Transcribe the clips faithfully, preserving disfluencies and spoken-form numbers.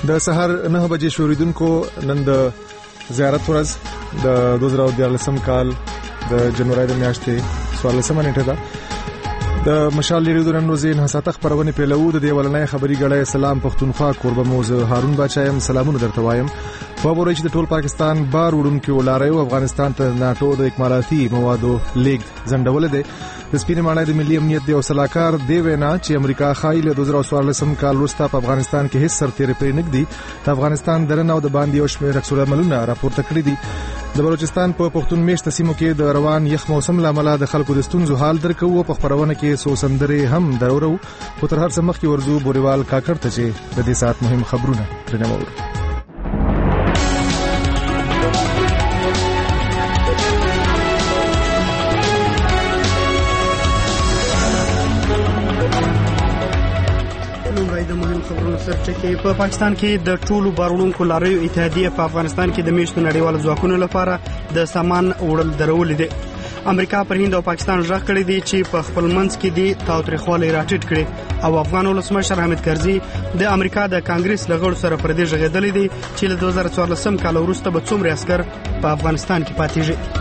د سهار نه بجې شوریدونکو نن د زیارت ورځ د دوه زره دیارلسم کال د جنوري د میاشتې څوارلسمه نیټه ده. د مشال لیدو نن ورځې انحصاته خبرونه پیلو د دې ولنۍ خبري غړې سلام پښتونخوا کوربه موزه هارون باچایم سلامونه درته وایم. په وروي چې د ټول پاکستان بار وډونکو ولاره افغانستان ته ناتو د اکمالاتي موادو لیګ زندول دي. د سپینې ماڼۍ د ملي امنیت دی او سلاکار دی وینا چې امریکا خایل د دوه زره څوارلسم کال وروسته په افغانستان کې هیڅ سرتېري پرې نګدي. د افغانستان درنه او د باندې او شمېر عکس العملونه راپورته کړی دي. د بلوچستان په پښتون میشت سیمو کې د روان یخ موسم لامل د خلکو د ستونزو حال درکو په خبرونه کې سو سندري هم درورو. خو تر هر څه مخکې ورزو بوريوال کاکړ ته چې د دې سات مهم خبرونه ترنمو. په پاکستان کې د ټولو بارونکو لاریو اتحادیه په افغانستان کې د میشتو نړیوالو ځواکونو لپاره د سامان وړل درول دي. امریکا پر هند او پاکستان ژغ کړی دی چې په خپل منځ کې دي تاوتریخوالی راټیټ کړي او افغان ولسمشر حامد کرزي د امریکا د کانګرس لغړو سره پر دې ژغېدلې دي چې له دوه زره څوارلسم کال وروسته به څومره عسكر په افغانستان کې پاتې شي.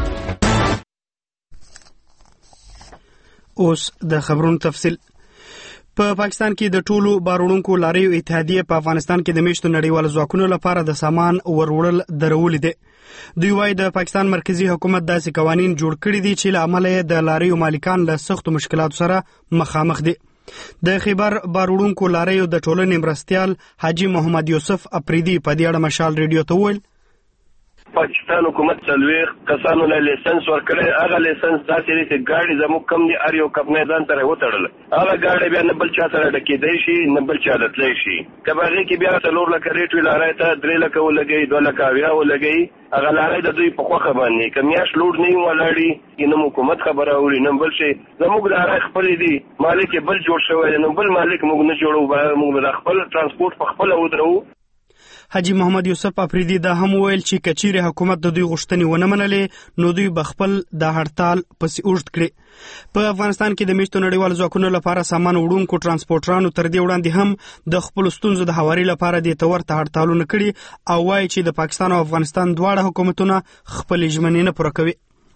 اوس د خبرونو تفصیل. په پاکستان کې د ټولو بارونکو لاریو اتحادیه په افغانستان کې د میشتو نړیوالو ځواکونو لپاره د سامان وروړل درول دي. دوی وايي د پاکستان مرکزی حکومت داسې قوانين جوړ کړي دي چې له عمله د لاریو مالکان له سختو مشکلاتو سره مخامخ دي. د خیبر بارونکو لاریو د ټولنې مرستيال حاجی محمد یوسف اپریدي په دې اړه مشال ریډیو ته وویل پاکستان حکومت څلويخ کسانو له لیسنس ورکړي. هغه لیسنس داسې لري چې ګاډي زموږ کم دي اړ یو کپنه ځان تر وټړل. هغه ګاډي بیا نه بل چا سره ډکېدای شي نه بل چا دتلی شي. کباغي کې بیا څلور لکه ریټ ویلاره ته درې لکه ولګي دوه لکه بیا ولګي. هغه لارې د دوی په خوخه باندې کمیاش لوډ نه ولاړی نو حکومت خبره اوري نه بل شي. زموږ لارې خپل دي مالک بل جوړ شوی نو بل مالک موږ نه جوړو موږ خپل ترانسپورت په خپل ودرو. حاجی محمد یوسف اپریدي دا هم ویل چې کچيري حکومت د دوی غوښتنې ونه منلې نو دوی بخپل د هړتال پسې اوږد کړي. په افغانستان کې د میشتو نړیوالو ځواکونو لپاره سامان وړونکو ترانسپورټرانو تر دې وړاندې هم د خپل ستونزو د هواري لپاره د تورته هړتالونه کړي او وايي چې د پاکستان او افغانستان دواړه حکومتونه خپل ژمنې نه پوره کوي.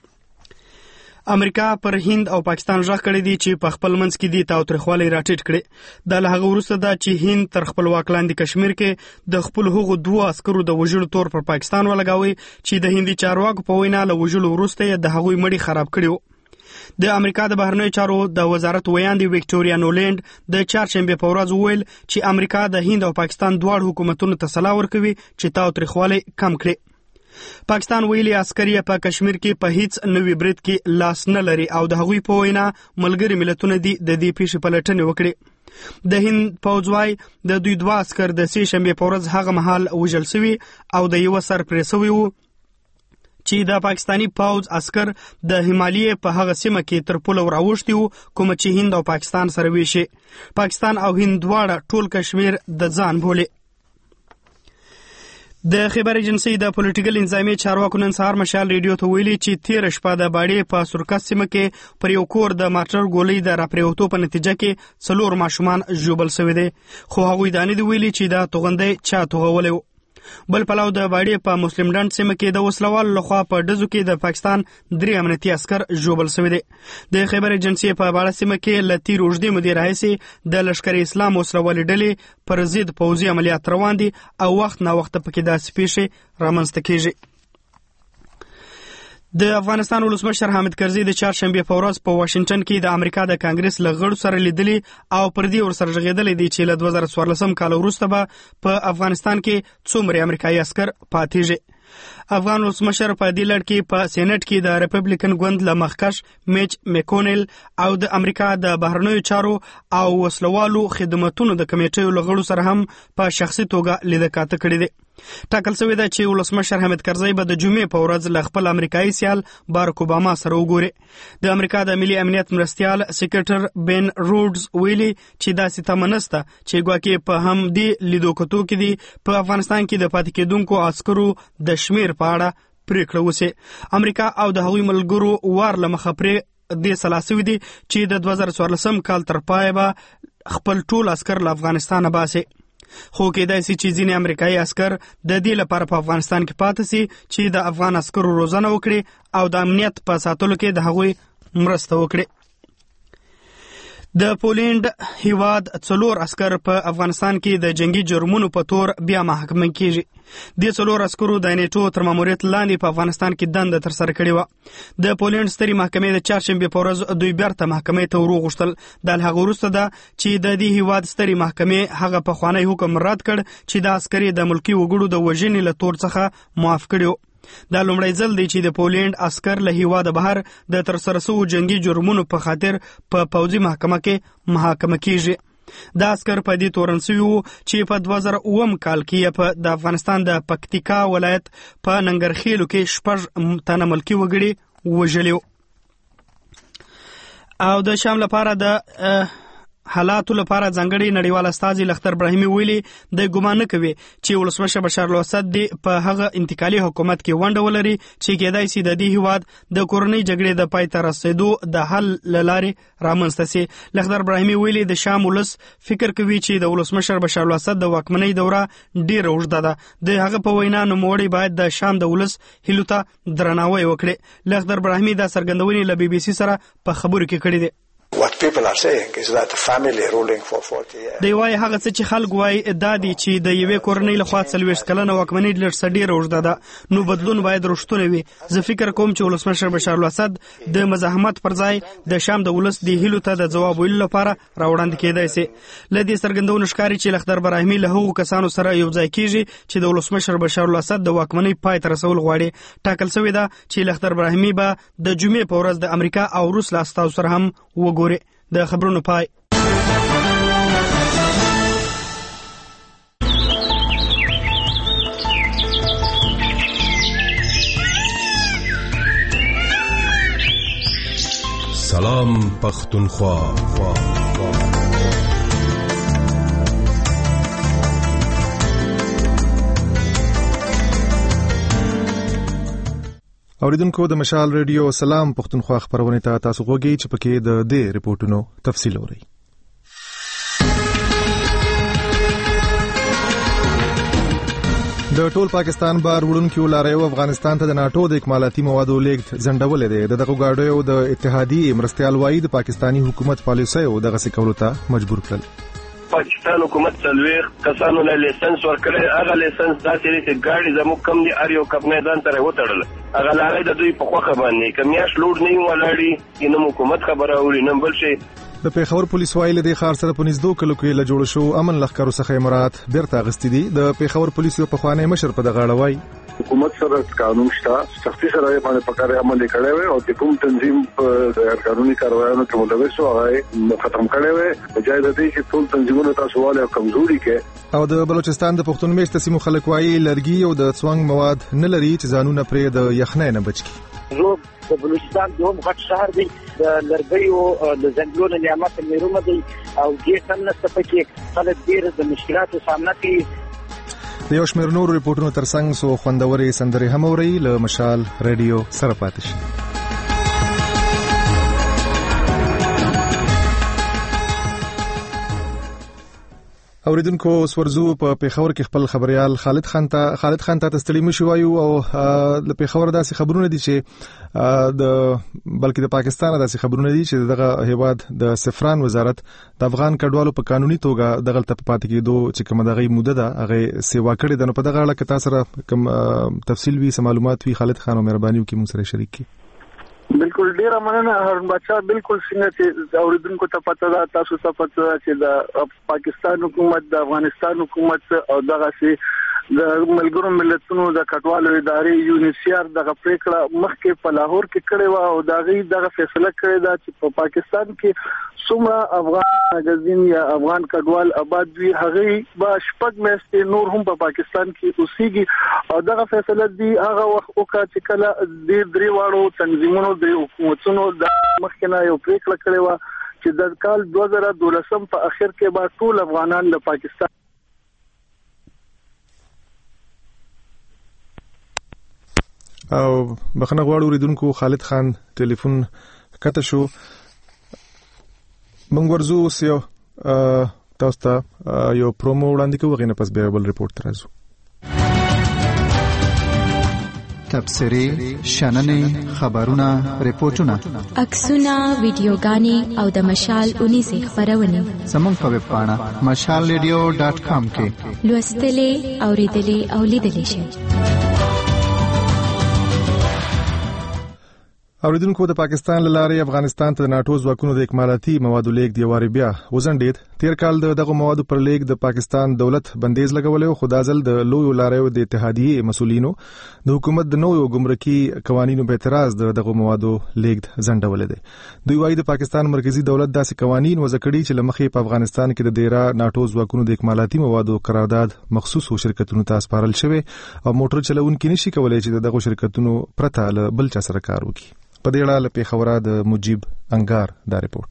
امریکا پر هند او پاکستان ژغ کړی دی چې په خپل منځ کې دي تاوتریخوالی راټیټ کړي. د لهغه وروسته دا چې هند تر خپل واک لاندې کشمیر کې د خپل هغو دوه عسکرو د وژلو تور پر پاکستان ولګاوي چې د هندي چارواکو په وینا له وژلو وروسته د هغوی مړي خراب کړي. د امریکا د بهرنیو چارو د وزارت ویاندې وکټوریا نولند د چهارشنبه په ورځ وویل چې امریکا د هند او پاکستان دواړو حکومتونو ته سلا ورکوي چې تاوتریخوالی کم کړي. پاکستان ویلي عسکري په کشمیر کې په هیڅ نوې برید کې لاس نه لري او د هغوی په وینا ملګری ملتونه دي د دې پیښې پلټنې وکړي. د هند پوځ وايي د دوی دوه عسکر د سې شنبه په ورځ هغه مهال وژل شوي او د یو سر پرې شوی وو چې د پاکستانی پوځ عسكر د همالیه په هغه سیمه کې تر پوله راوښتي وو کوم چې هند او پاکستان سره ویشي. پاکستان او هند دواړه ټول کشمیر د ځان بولي. د خبر ایجنسی د پولیټیکل انځامي چارواکو نن سهار مشال ریډیو ته ویلي چې تیر شپه د باډي په سرکس سیمه کې پر یو کور د مارټر ګولۍ د راپریوتو په نتیجه کې څلور ماشومان ژوبل شوي دي خو هغوی دا نه دي ویلي چې دا توغندۍ چا توغولی و. بل پلاو د باډي په مسلم ډنډ سیمه کې د وسلوال لخوا په ډزو کې د پاکستان درې امنیتي عسكر ژوبل شوي دي. د خبر ایجنسی په باډه سیمه کې له تیر اوږدې مودې راهیسې د لشکر اسلام وسلوالې ډلې پر ضد پوځي عملیات روان دي او وخت نا وخت پکې داسې پیښې رامنځته کیږي. د افغانستان ولسمشر حامد کرزي د چهارشنبه په ورځ په واشنگټن کې د امریکا د کانګرس له غړو سره لیدلي او پر دې ورسره ژغېدلې دي چې له دوه زره څوارلسم کال وروسته به په افغانستان کې څومره امریکایي عسكر پاتېږي. افغان ولسمشر په دې لړ کې په سېنات کې د ریپبلیکن ګوند له مخکښ میچ میکونل او د امریکا د بهرنیو چارو او وسلوالو خدماتونو د کمیټې له غړو سره هم په شخصي توګه لیده کاته کړې دي. ټاکل شوی ده چې ولسمشر حامد کرزي به د جمعې په ورځ له خپل امریکایي سیال باراک اوباما سره وګوري. د امریکا د ملي امنیت مرستيال سیکریټر بن رودز ویلي چې داسې تمه نشته چې ګواکې په همدې لیدو کتو کې دي په افغانستان کې د پاتې کېدونکو عسکرو د شمیر په اړه پریکړه وشي. امریکا او د هغوی ملګرو وار له مخه پرې دې سلا شوي دي چې د دوه زره څوارلسم کال تر پایه به خپل ټول عسکر له افغانستانه باسي. خو کېدای شي چې ځینې امریکایي عسکر د دې لپاره په افغانستان کې پاتې سي چې د افغان عسکرو روزنه وکړي او د امنیت په ساتلو کې د هغوی مرسته وکړي. د پولینډ هیواد څلور عسکر په افغانستان کې د جنگي جرمونو په تور بیا محاکمه کیږي. د څلور عسکرو د نیټو تر ماموریت لاندې په افغانستان کې دنده تر سره کړې وه. د پولینډ سترې محکمې د چهارشنبې په ورځ دوی بیرته محکمې ته وروغوښتل. د هغه وروسته ده چې د دې هیواد سترې محکمې هغه پخوانی حکم رد کړ چې د عسکري د ملکي وګړو د وژنې له تور څخه معاف کړي. دا لومړی ځل دی چې د پولینډ عسکر له هیواده بهر د ترسره شویو جنگي جرمونو په خاطر په پوځي محکمه کې محاکمه کیږي. دا عسکر په دې تورن شوي وو چې په دوه زره اووم کال کې په د افغانستان د پکتیکا ولایت په ننګرخیلو کې شپږ تنه ملکي وګړي وژلي وو. او د شام لپاره د حالاتو لپاره ځانګړي نړیوال استازي لختر ابراهیمي ویلي د ګمان نه کوي چې ولسمشر بشار الاسد دی په هغه انتقالي حکومت کې ونډه ولري چې کېدای شي د دې هیواد د کورنۍ جګړې د پای ته رسېدو د حل له لارې رامنځته سي. لختر ابراهیمي ویلي د شام ولس فکر کوي چې د ولسمشر بشار الاسد د واکمنۍ دوره ډېره اوږده ده. د هغه په وینا نوموړي باید د شام د ولس هیلو ته درناوی وکړي. لختر ابراهیمي دا څرګندونې له بي بي سي سره په خبرو کې کړې دي. What people are saying is that the family ruling for forty years. دی وايي هغه څه چې خلک وايي دا دي چې د یوې کورنۍ لخوا څلوېښت کلنه واکمنۍ ډېره ډېره اوږده ده، نو بدلون باید رښتونی وي. زه فکر کوم چې ولسمشر بشار الاسد د مزاحمت پر ځای د شام د ولس د هیلو ته د ځواب ویلو لپاره راوړاندې کېدای شي. له دې څرګندونو ښکاري چې لختر ابراهیمي له هغو کسانو سره یو ځای کېږي چې د ولسمشر بشار الاسد د واکمنۍ پای ته رسول غواړي. ټاکل شوې ده چې لختر ابراهیمي به د جمعې په ورځ د امریکا او روس له استازو سره هم وګوري. د خبرونو پای. سلام پختونخوا. اوریدونکو د مشال ریډیو سلام پختونخوا خبرونه ته تاسو غوږی چې پکې د دې ریپورتونو تفصیل اورئ. د ټول پاکستان بار وړونکو لاریو افغانستان ته د ناتو د اکمالاتي موادو لیږد ځنډولې دی. دغه غاډیو د اتحادیې مرستيال وایي د پاکستانی حکومت پالیسیو دغه سکولو ته مجبور کړل. پاکستان حکومت څلوېښت کسانو له لیسنس ورکړی. هغه لیسنس داسې دی چې ګاډي زموږ کم دي هر یو کپ میدان ته راوتړل. هغه لارۍ د دوی په خوښه باندې که میاشت لوډ نه وي ولاړي نه حکومت خبره اوري نه بل شي. د پیښور پولیس وایي له دې ښار سره په نږدې کلو کې له جوړ شو امن لښکرو څخه امارات بیرته اغستې دي. د پیښور پولیسو پخوانی مشر په دغه اړه وایي حکومت سره قانون شته، سختي سره باندې پکاره عمل کړي وي او د کوم تنظیم په قانوني کاروایانو کې ملوث شو هغه ختم کړي وي. بجای د دې چې ټول تنظیمونه تاسو والي او کمزوري کې. او د بلوچستان د پښتون میشته سیمو خلک وایي لرګي او د څوانګ مواد نه لري چې ځانونه پرې د یخنۍ نه بچ کړي. زه د بلوچستان د هم غټ شهر دی، د لرګیو د ځنګلونو نعمت میرومه دی او دې هم نشته پکې خلک ډېر د مشکلاتو سامنا کوي. د یو شمېر نورو ریپورټونو ترڅنګ سو خوندورې سندرې هم اورئ. له مشال ریډیو سره پاتې شئ. اوریدونکو سورزو په پیښور کې خپل خبريال خالد خان ته خالد خان ته تستړي مشو وایو او د پیښور داسې خبرونه دي چې د بلکې د پاکستان داسې خبرونه دي چې دغه هیواد د سفران وزارت د افغان کډوالو په قانوني توګه دغه ته پاتې کېدو چې کومه دغه موده ده هغه سیوا کړې ده. نو په دغه اړه کې تاسو سره کوم تفصیل وی سم معلومات وی خالد خان او مهرباني وکړئ موږ سره شریک کړئ. بالکل ډیره مننه هارون بچا. بالکل څنګه چې اوریدونکو ته پته ده تاسو ته پته ده چې د پاکستان حکومت د افغانستان حکومت او دغه سي د ملګرو ملتونو د کډوالو ادارې یونیسیار دغه پریکړه مخکې په لاهور کې کړې و او دغه دغه فیصله کړې ده چې په پاکستان کې څومره افغان ماګزین یا افغان کډوال آباد وي هغه به شپږ میاشتې نور هم په پاکستان کې اوسېږي او دغه فیصله دی هغه وخت وکړه چې کله د درې واړو تنظیمونو د حکومتونو د مخکنه یو پریکړه کړې و چې د کال دوه زره دولسم په اخر کې به ټول افغانان له پاکستان او بخنه غواړو اوریدونکو خالد خان ټلیفون کته شو. موږ ورزو سیو تاسو ته یو پرومو وړاندې کوو، غوښنه پس بیا بل ریپورت ترازو. تبصرې، شننې، خبرونه، ریپورتونه، عکسونه، ویډیوګانې او د مشال اونیزې خبرونه زموږ په ویب پاڼه مشال ریډیو ډاټ کام کې لوستلې، اوریدلې او لیدلې شئ. اوریدونکو، د پاکستان له لارې افغانستان ته د ناتو ځواکونو د اکمالاتي موادو لیږد یو وارې بیا وځنډېد. تیر کال د دغه موادو پر لیږد د پاکستان دولت بندیز لګولی و، خو دا ځل د لویو لاریو د اتحادیې مسؤلینو د حکومت د نویو ګمرکي قوانینو په اعتراض د دغه موادو لیږد ځنډولی دی. دوی وایي د پاکستان مرکزی دولت داسې قوانین وضع کړي چې له مخې په افغانستان کې د ډیره ناتو ځواکونو د اکمالاتي موادو قرارداد مخصوصو شرکتونو ته سپارل شوی او موټر چلوونکي نشي کولای چې دغه شرکتونو پرته له بل چا سره کار وکړي. په دې اړه له پیښوره د مجيب انګار دا ریپورت.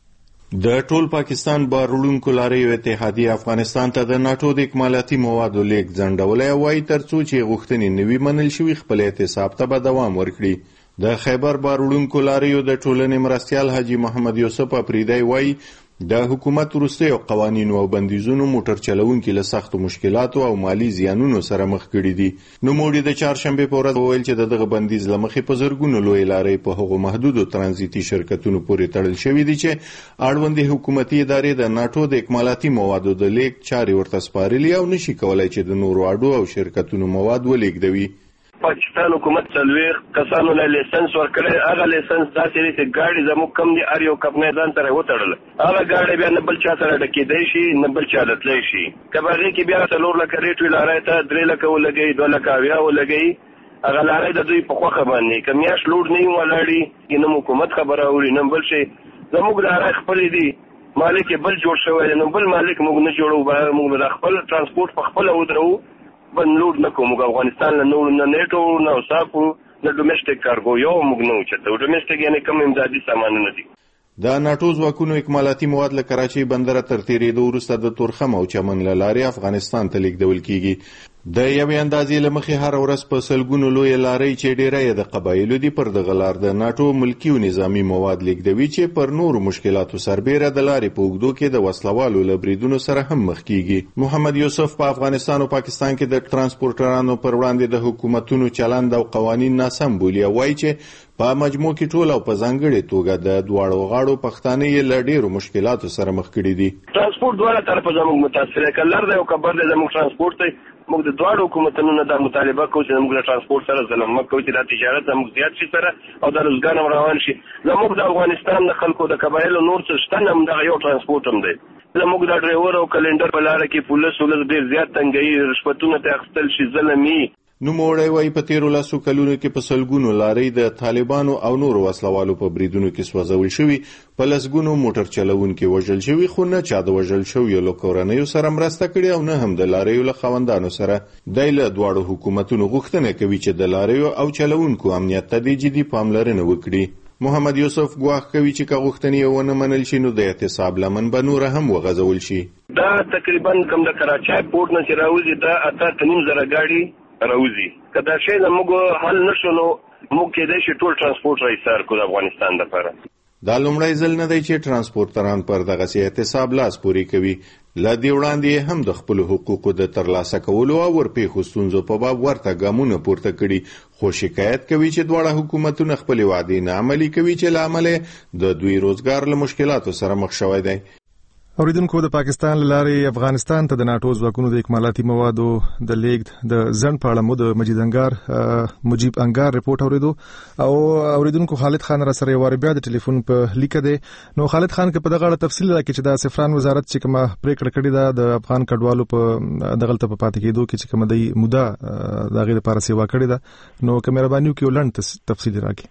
د ټول پاکستان بار وړونکو لاریو اتحادیه افغانستان ته د ناتو د اکمالاتي موادو لیږد ځنډولی وایي ترڅو چې غوښتنې نوي منل شوي خپل اعتصاب ته به دوام ورکړي. د خیبر بار وړونکو لاریو د ټولنې مرستیال حاجی محمد یوسف افریدی وایي د حکومت وروستیو قوانینو او بندیزونو موټر چلوونکي له سختو مشکلاتو او مالی زیانونو سره مخ کړي دي. نوموړي د چهارشنبې په ورځ وویل چې دغه بندیز له مخې په زرګونو لوی لارې په هغو محدودو ترانزیتي شرکتونو پورې تړل شوي دي چې اړوندې حکومتي ادارې د ناتو د اکمالاتي موادو د لیږد چارې ورته سپارلي او نشي کولای چې د نورو اډو او شرکتونو مواد ولېږدوي. پاکستان حکومت څلوېښت کسانو له لیسنس ورکړی. هغه لیسنس داسې دی چې ګاډي زموږ کم دي، هر یو کمپنۍ ځان سره وتړله. هغه ګاډی بیا نه بل چا سره ډکېدی شي نه بل چا تللی شي. که به هغې کې بیا څلور لکه ریټ وي، لارۍ ته درې لکه ولګوي، دوه لکه اویا ولګوي. هغه لارۍ د دوی په خوښه باندې که میاشت لوډ نه وي ولاړي، نه حکومت خبره اوري نه بل شي. زموږ لارۍ خپلې دي، مالک یې بل جوړ شوی دی، نو بل مالک موږ نه جوړو. موږ د خپل ترانسپورټ په خپله ودرو، بل لوډ نه کوو. موږ افغانستان له نور نه نیټو نه اوساکو نه ډومېسټک کارګو یو موږ نه اوچتو. ډومېسټک یعنې کوم امدادي سامانونه دي. د ناتو ځواکونو اکمالاتي مواد له کراچۍ بندره تر تېرېدو وروسته د تورخم او چمن له لارې افغانستان ته لیږدول کېږي. د یوې اندازې له مخې هره ورځ په سلګونو لویې لارۍ چې ډیری یې د قبایلو دي پر دغه لار د ناتو ملکي او نظامي مواد لیږدوي چې پر نورو مشکلاتو سربیره د لارې په اوږدو کې د وسلوالو له بریدونو سره هم مخ کېږي. محمد یوسف په افغانستان او پاکستان کې د ترانسپورټرانو پر وړاندې د حکومتونو چلند او قوانین ناسم بولي او وایي چې په مجموع کې ټول او په ځانګړې توګه د دواړو غاړو پښتانه یې له ډېرو مشکلاتو سره مخ کړي دي. ترانسپورټ دواړه طرفه زموږ متاثر دی، که لر دی او که بر دی زموږ ترانسپورټ دی. موږ د دواړو حکومتونو نه دا مطالبه کوو چې زموږ له ترانسپورټ سره ظلم مه کوو، چې دا تجارت زموږ زیات شي سره او دا روزګار هم روان شي. زموږ د افغانستان د خلکو د قبایلو نور څه شته نه، همدغه یو ترانسپورټ هم دی. زموږ د ډرایور او کلنډر په لاره کې پولیس ولس ډېر زیات تنګوي، رشوتونه ته اخیستل شي، ظلم یې. نوموړی وایي په تېرو لسو کلونو کې په سلګونو لارۍ د طالبانو او نورو وسلوالو په بریدونو کې سوځول شوي، په لسګونو موټر چلوونکي وژل شوي، خو نه چا د وژل شویو له کورنیو سره مرسته کړې او نه هم د لاریو له خاوندانو سره. دی له دواړو حکومتونو غوښتنه کوي چې د لاریو او چلوونکو امنیت ته د جدي پاملرنه وکړي. محمد یوسف ګواښ کوي چې که غوښتنې یې ونه منل شي نو د اعتصاب لمن به نوره هم وغځول شي. دا تقریبا کوم د کراچۍ پورټ نه چې راوځي دا اته نیم زره ګاډي راوځي. که دا شی زموږ حل نه شو نو موږ کېدای شي ټول ترانسپورټ را ایسار کړو د افغانستان دپاره. دا لومړی ځل نه دی چې ترانسپورټران پر دغسې اعتصاب لاس پورې کوي. له دې وړاندې هم د خپلو حقوقو د ترلاسه کولو او ورپېښو ستونزو په باب ورته ګامونه پورته کړي، خو شکایت کوي چې دواړه حکومتونه خپلې وعدې نه عملي کوي چې له امله د دوی روزګار له مشکلاتو سره مخ شوی دی. اوریدونکو، د پاکستان له لارې افغانستان ته د ناتو ځواکونو د اکمالاتي موادو د لیږد د ځنډ په اړه مو د مجید انګار مجيب انګار ریپورت اوریدو او اوریدونکو خالد خان را سره یو وار بیا د ټلیفون په لیکه دی. نو خالد خان که په دغه اړه تفصیل راکړي چې د سفران وزارت چې کومه پریکړه کړې ده د افغان کډوالو په دغلته په پاتې کېدو کې چې کومه د موده د هغې لپاره سیوا کړې ده، نو که مهرباني وکړي لنډ تفصیل راکړي.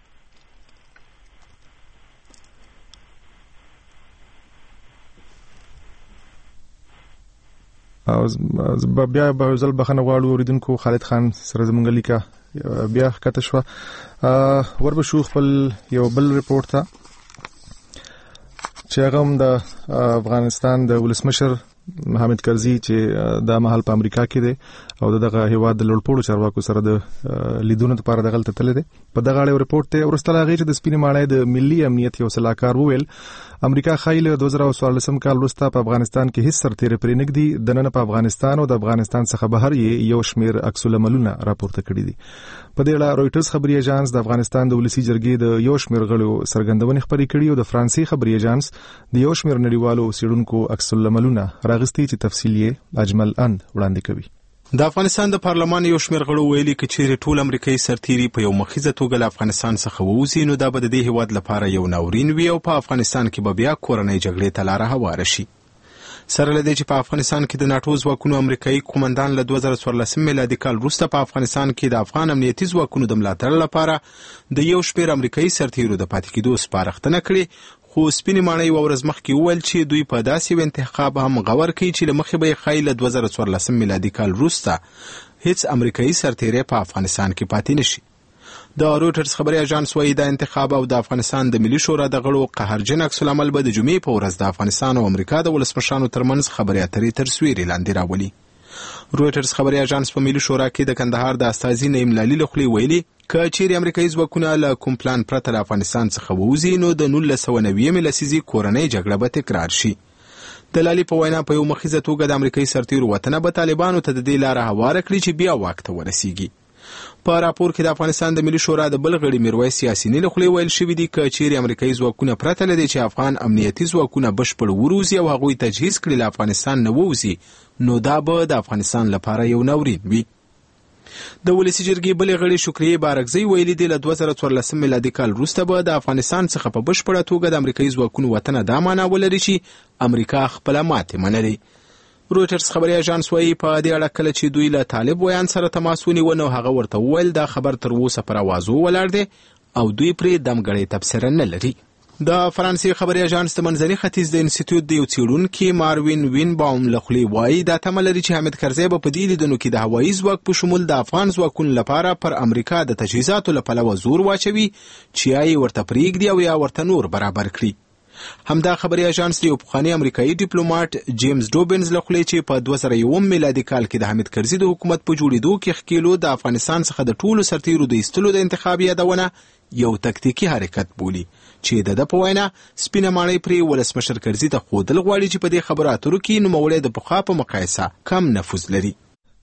او بیا به ځل بخنه غواړو اوریدونکو خالد خان سره زمونږ لیکه بیا ښکته شوه. وربه شو خپل یو بل ریپورت ته چې هغه هم د افغانستان د ولسمشر حامد کرزي چې د مهال په امریکا کې دی او دغه هیواد د لوړپوړو چارواکو سره د لیدونو لپاره دغه تللی دی. په دغه اړه رپورټ ته ورسته لاغی چې د سپینې ماڼۍ د ملي امنیت یو سلاکار وویل امریکا خایله دوه زره څوارلسم کال وروسته په افغانستان کې هیڅ سرتیری پرې نږدې د نن په افغانستان او د افغانستان څخه بهر یو شمیر عکس العملونه راپورته کړي دي. په دې اړه رويټرز خبري اژانس د افغانستان د ولسی جرګې د یو شمیر غړو سرګندونې خبري کړي او د فرانسې خبري اژانس د یو شمیر نړیوالو سیډونکو عکس العملونه راغستي چې تفصیل یې اجمل اند وړاندې کوي. د افغانستان د پارلمان یو شمیر غړو ویلي چې ټول امریکایي سرتیري په یو مخیزه توګه له افغانستان څخه ووځي نو دا به د دې هیواد لپاره یو ناورین وي او په افغانستان کې به بیا کورنۍ جګړې ته لاره هواره شي. سره له دې چې په افغانستان کې د ناټو ځواکونو امریکایي قومندان له دوه زره څوارلسم میلادي کال وروسته په افغانستان کې د افغان امنیتي ځواکونو د ملاتړ لپاره د یو شمیر امریکایي سرتیرو د پاتې کېدو سپارښتنه کړې، خو سپینې ماڼۍ یوه ورځ مخکې وویل چې دوی په داسې یو انتخاب هم غور کوي چې له مخې به یې ښایي له دوه زره څوارلسم میلادي کال وروسته هیڅ امریکایي سرتیری په افغانستان کې پاتې نشي. د رويټرز خبري اژانس وايي دا انتخاب او د افغانستان د ملي شورا د غړو قهرجن عکس العمل به د جمعې په ورځ د افغانستان او امریکا د ولسمشرانو ترمنځ خبرې اترې تر سیوري لاندې راولي. رويټرز خبري اژانس په ملي شورا کې د کندهار د استازي نعیم لالي له خولې ویلي که چیرې امریکایي ځواکونه له کوم پلان پرته له افغانستان څخه ووځي نو د نولس سوه نوي لسیزې کورنۍ جګړه به تکرار شي. د لالي په وینا په یو مخیزه توګه د امریکایي سرتیرو وطنه به طالبانو ته د دې لاره هواره کړي چې بیا واک ته ورسیږي. په راپور کې د افغانستان د ملي شورا د بل غړي میرویس یاسیني له خولې ویل شوي دي که چیرې امریکایي ځواکونه پرته له دې چې افغان امنیتي ځواکونه بشپړ وروځي او هغوی تجهیز کړي له افغانستان نه ووځي نو دا به د افغانستان لپاره یو ناورین وي. د ولسی جرګې بلې غړي شکریې بارکزی ویلي دي له دوه زره څوارلسم میلادي کال وروسته به د افغانستان څخه په بشپړه توګه د امریکایي ځواکونو وطنه دا معنا ولري چې امریکا خپله ماتې منلې. رويټرز خبري اژانس وايي په دې اړه کله چې دوی له طالب ویان سره تماس ونیو نو هغه ورته وویل دا خبر تر اوسه پر اوازو ولاړ دی او دوی پرې دمګړی تبصره نه لري. د فرانسې خبري اژانس د منځني ختیځ د انسټیټیوټ د یو څېړونکي ماروین وینباوم له خولې وایي دا تمه لري چې حامد کرزی به په دې لیدنو کې د هوایي ځواک په شمول د افغان ځواکونو لپاره پر امریکا د تجهیزاتو له پلوه زور واچوي چې یا یې ورته پرېږدي او یا ورته نور برابر کړي. همدا خبري اژانس د یو پخواني امریکایي ډیپلوماټ جیمز ډوبنز له خولې چې په دوه زره یو میلادي کال کې د حامد کرزي د حکومت په جوړېدو کې ښکېلو د افغانستان څخه د ټولو سرتیرو د ایستلو د انتخاب یادونه یو تکتیکي حرکت بولي چې د ده په وینا سپینه ماڼۍ پرې ولسمشر کرزي ته ښودل غواړي چې په دې خبرو اترو کې نوموړی د پخوا په مقایسه کم نفوذ لري.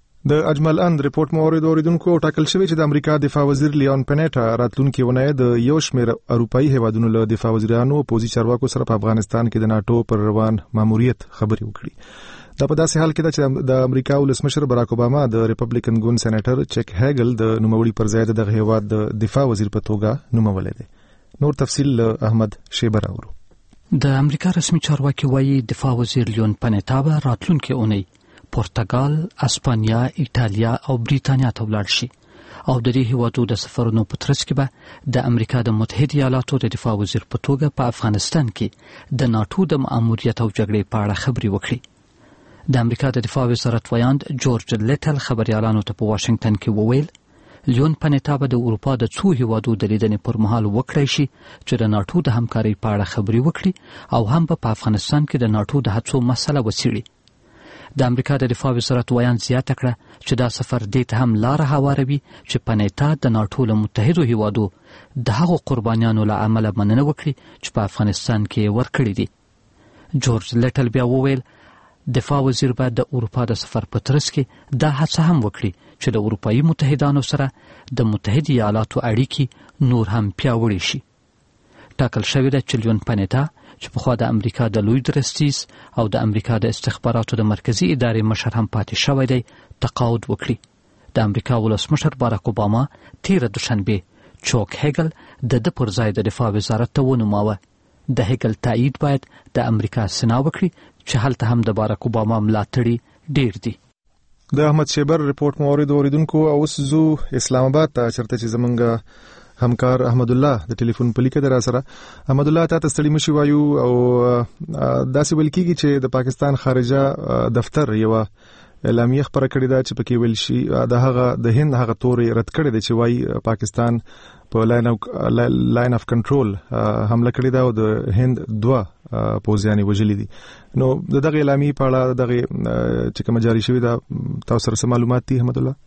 د اجمل اند رپورټ مورید اوریدونکو ټاکل شوی چې د امریکا دفاع وزیر لیون پنیټا راتلونکي ونې د یو شمېر اروپאי هیوادونو له دفاع وزیرانو او پوځي چارواکو سره په افغانستان کې د ناټو پر روان ماموریت خبرې وکړي. دا په داسې حال کې ده چې د امریکا ولسمشر براک اوباما د ریپبلیکن ګوند سېنیټر چک هیګل د نوموړي پر ځای د هیواد د دفاع وزیر په توګه نومولې دي. نور تفصیل احمد شیبر اورو. د امریکا رسمي چارواکي وایي دفاع وزیر لیون پنیټا به راتلونکي اونۍ پرتګال، اسپانیا، ایټالیا او بریتانیا ته ولاړ شي او د دې هیوادو د سفرونو په ترڅ کې به د امریکا د متحده ایالاتو د دفاع وزیر په توګه په افغانستان کې د ناټو د ماموریت او جګړې په اړه خبرې وکړي. د امریکا د دفاع وزارت ویاند جورج لیټل خبريالانو ته په واشنگټن کې وویل لیون پنیټا به د اروپا د څو هیوادو د لیدنې پر مهال وکړای شي چې د ناټو د همکارۍ په اړه خبرې وکړي او هم په افغانستان کې د ناټو د هڅو مسله وڅېړي. د امریکا د دفاع وزارت ویان زیاته کړه چې دا سفر دې ته هم لاره هواروي چې پنیټا د ناټو له متحدو هیوادو د هغو قربانیانو له امله مننه وکړي چې په افغانستان کې ورکړي دي. جورج لیټل بیا وویل دفاع وزیر باید د اروپا د سفر په ترڅ کې دا هڅه هم وکړي چې د اروپایي متحدانو سره د متحده ایالاتو اړیکې نور هم پیاوړې شي. ټاکل شوې ده چې لیون پنیټا چې پخوا د امریکا د لوی درستیز او د امریکا د استخباراتو د مرکزی ادارې مشر هم پاتې شوی دی تقاعد وکړي. د امریکا ولسمشر باراک اوباما تیره دوشنبه چوک هیګل د ده پر ځای د دفاع وزارت ته ونوماوه. د هیګل تایید باید د امریکا سنا وکړي چې هلته هم د باراک اوباما ملاتړي ډیر دي. د احمد شیبر رپورټ مورید اوریدونکو اوس زو اسلام آباد ته چرته چې زمونږ همکار احمد الله د ټلیفون په لیکه در سره. احمد الله تاسو ستړي مشي وایو او داسې ویل کیږي چې د پاکستان خارجه دفتر یو اعلامیه خبره کړې ده چې پکې ویل شي د هغه د هند هغه تورې رد کړې ده چې وايي پاکستان په لاین اف لاین اف کنټرول حمله کړې ده او د هند دوه پوځیان وژلي دي. نو دغه اعلامیه په اړه دغه چې کوم جاری شوی ده تاسو سره معلومات دي احمد الله؟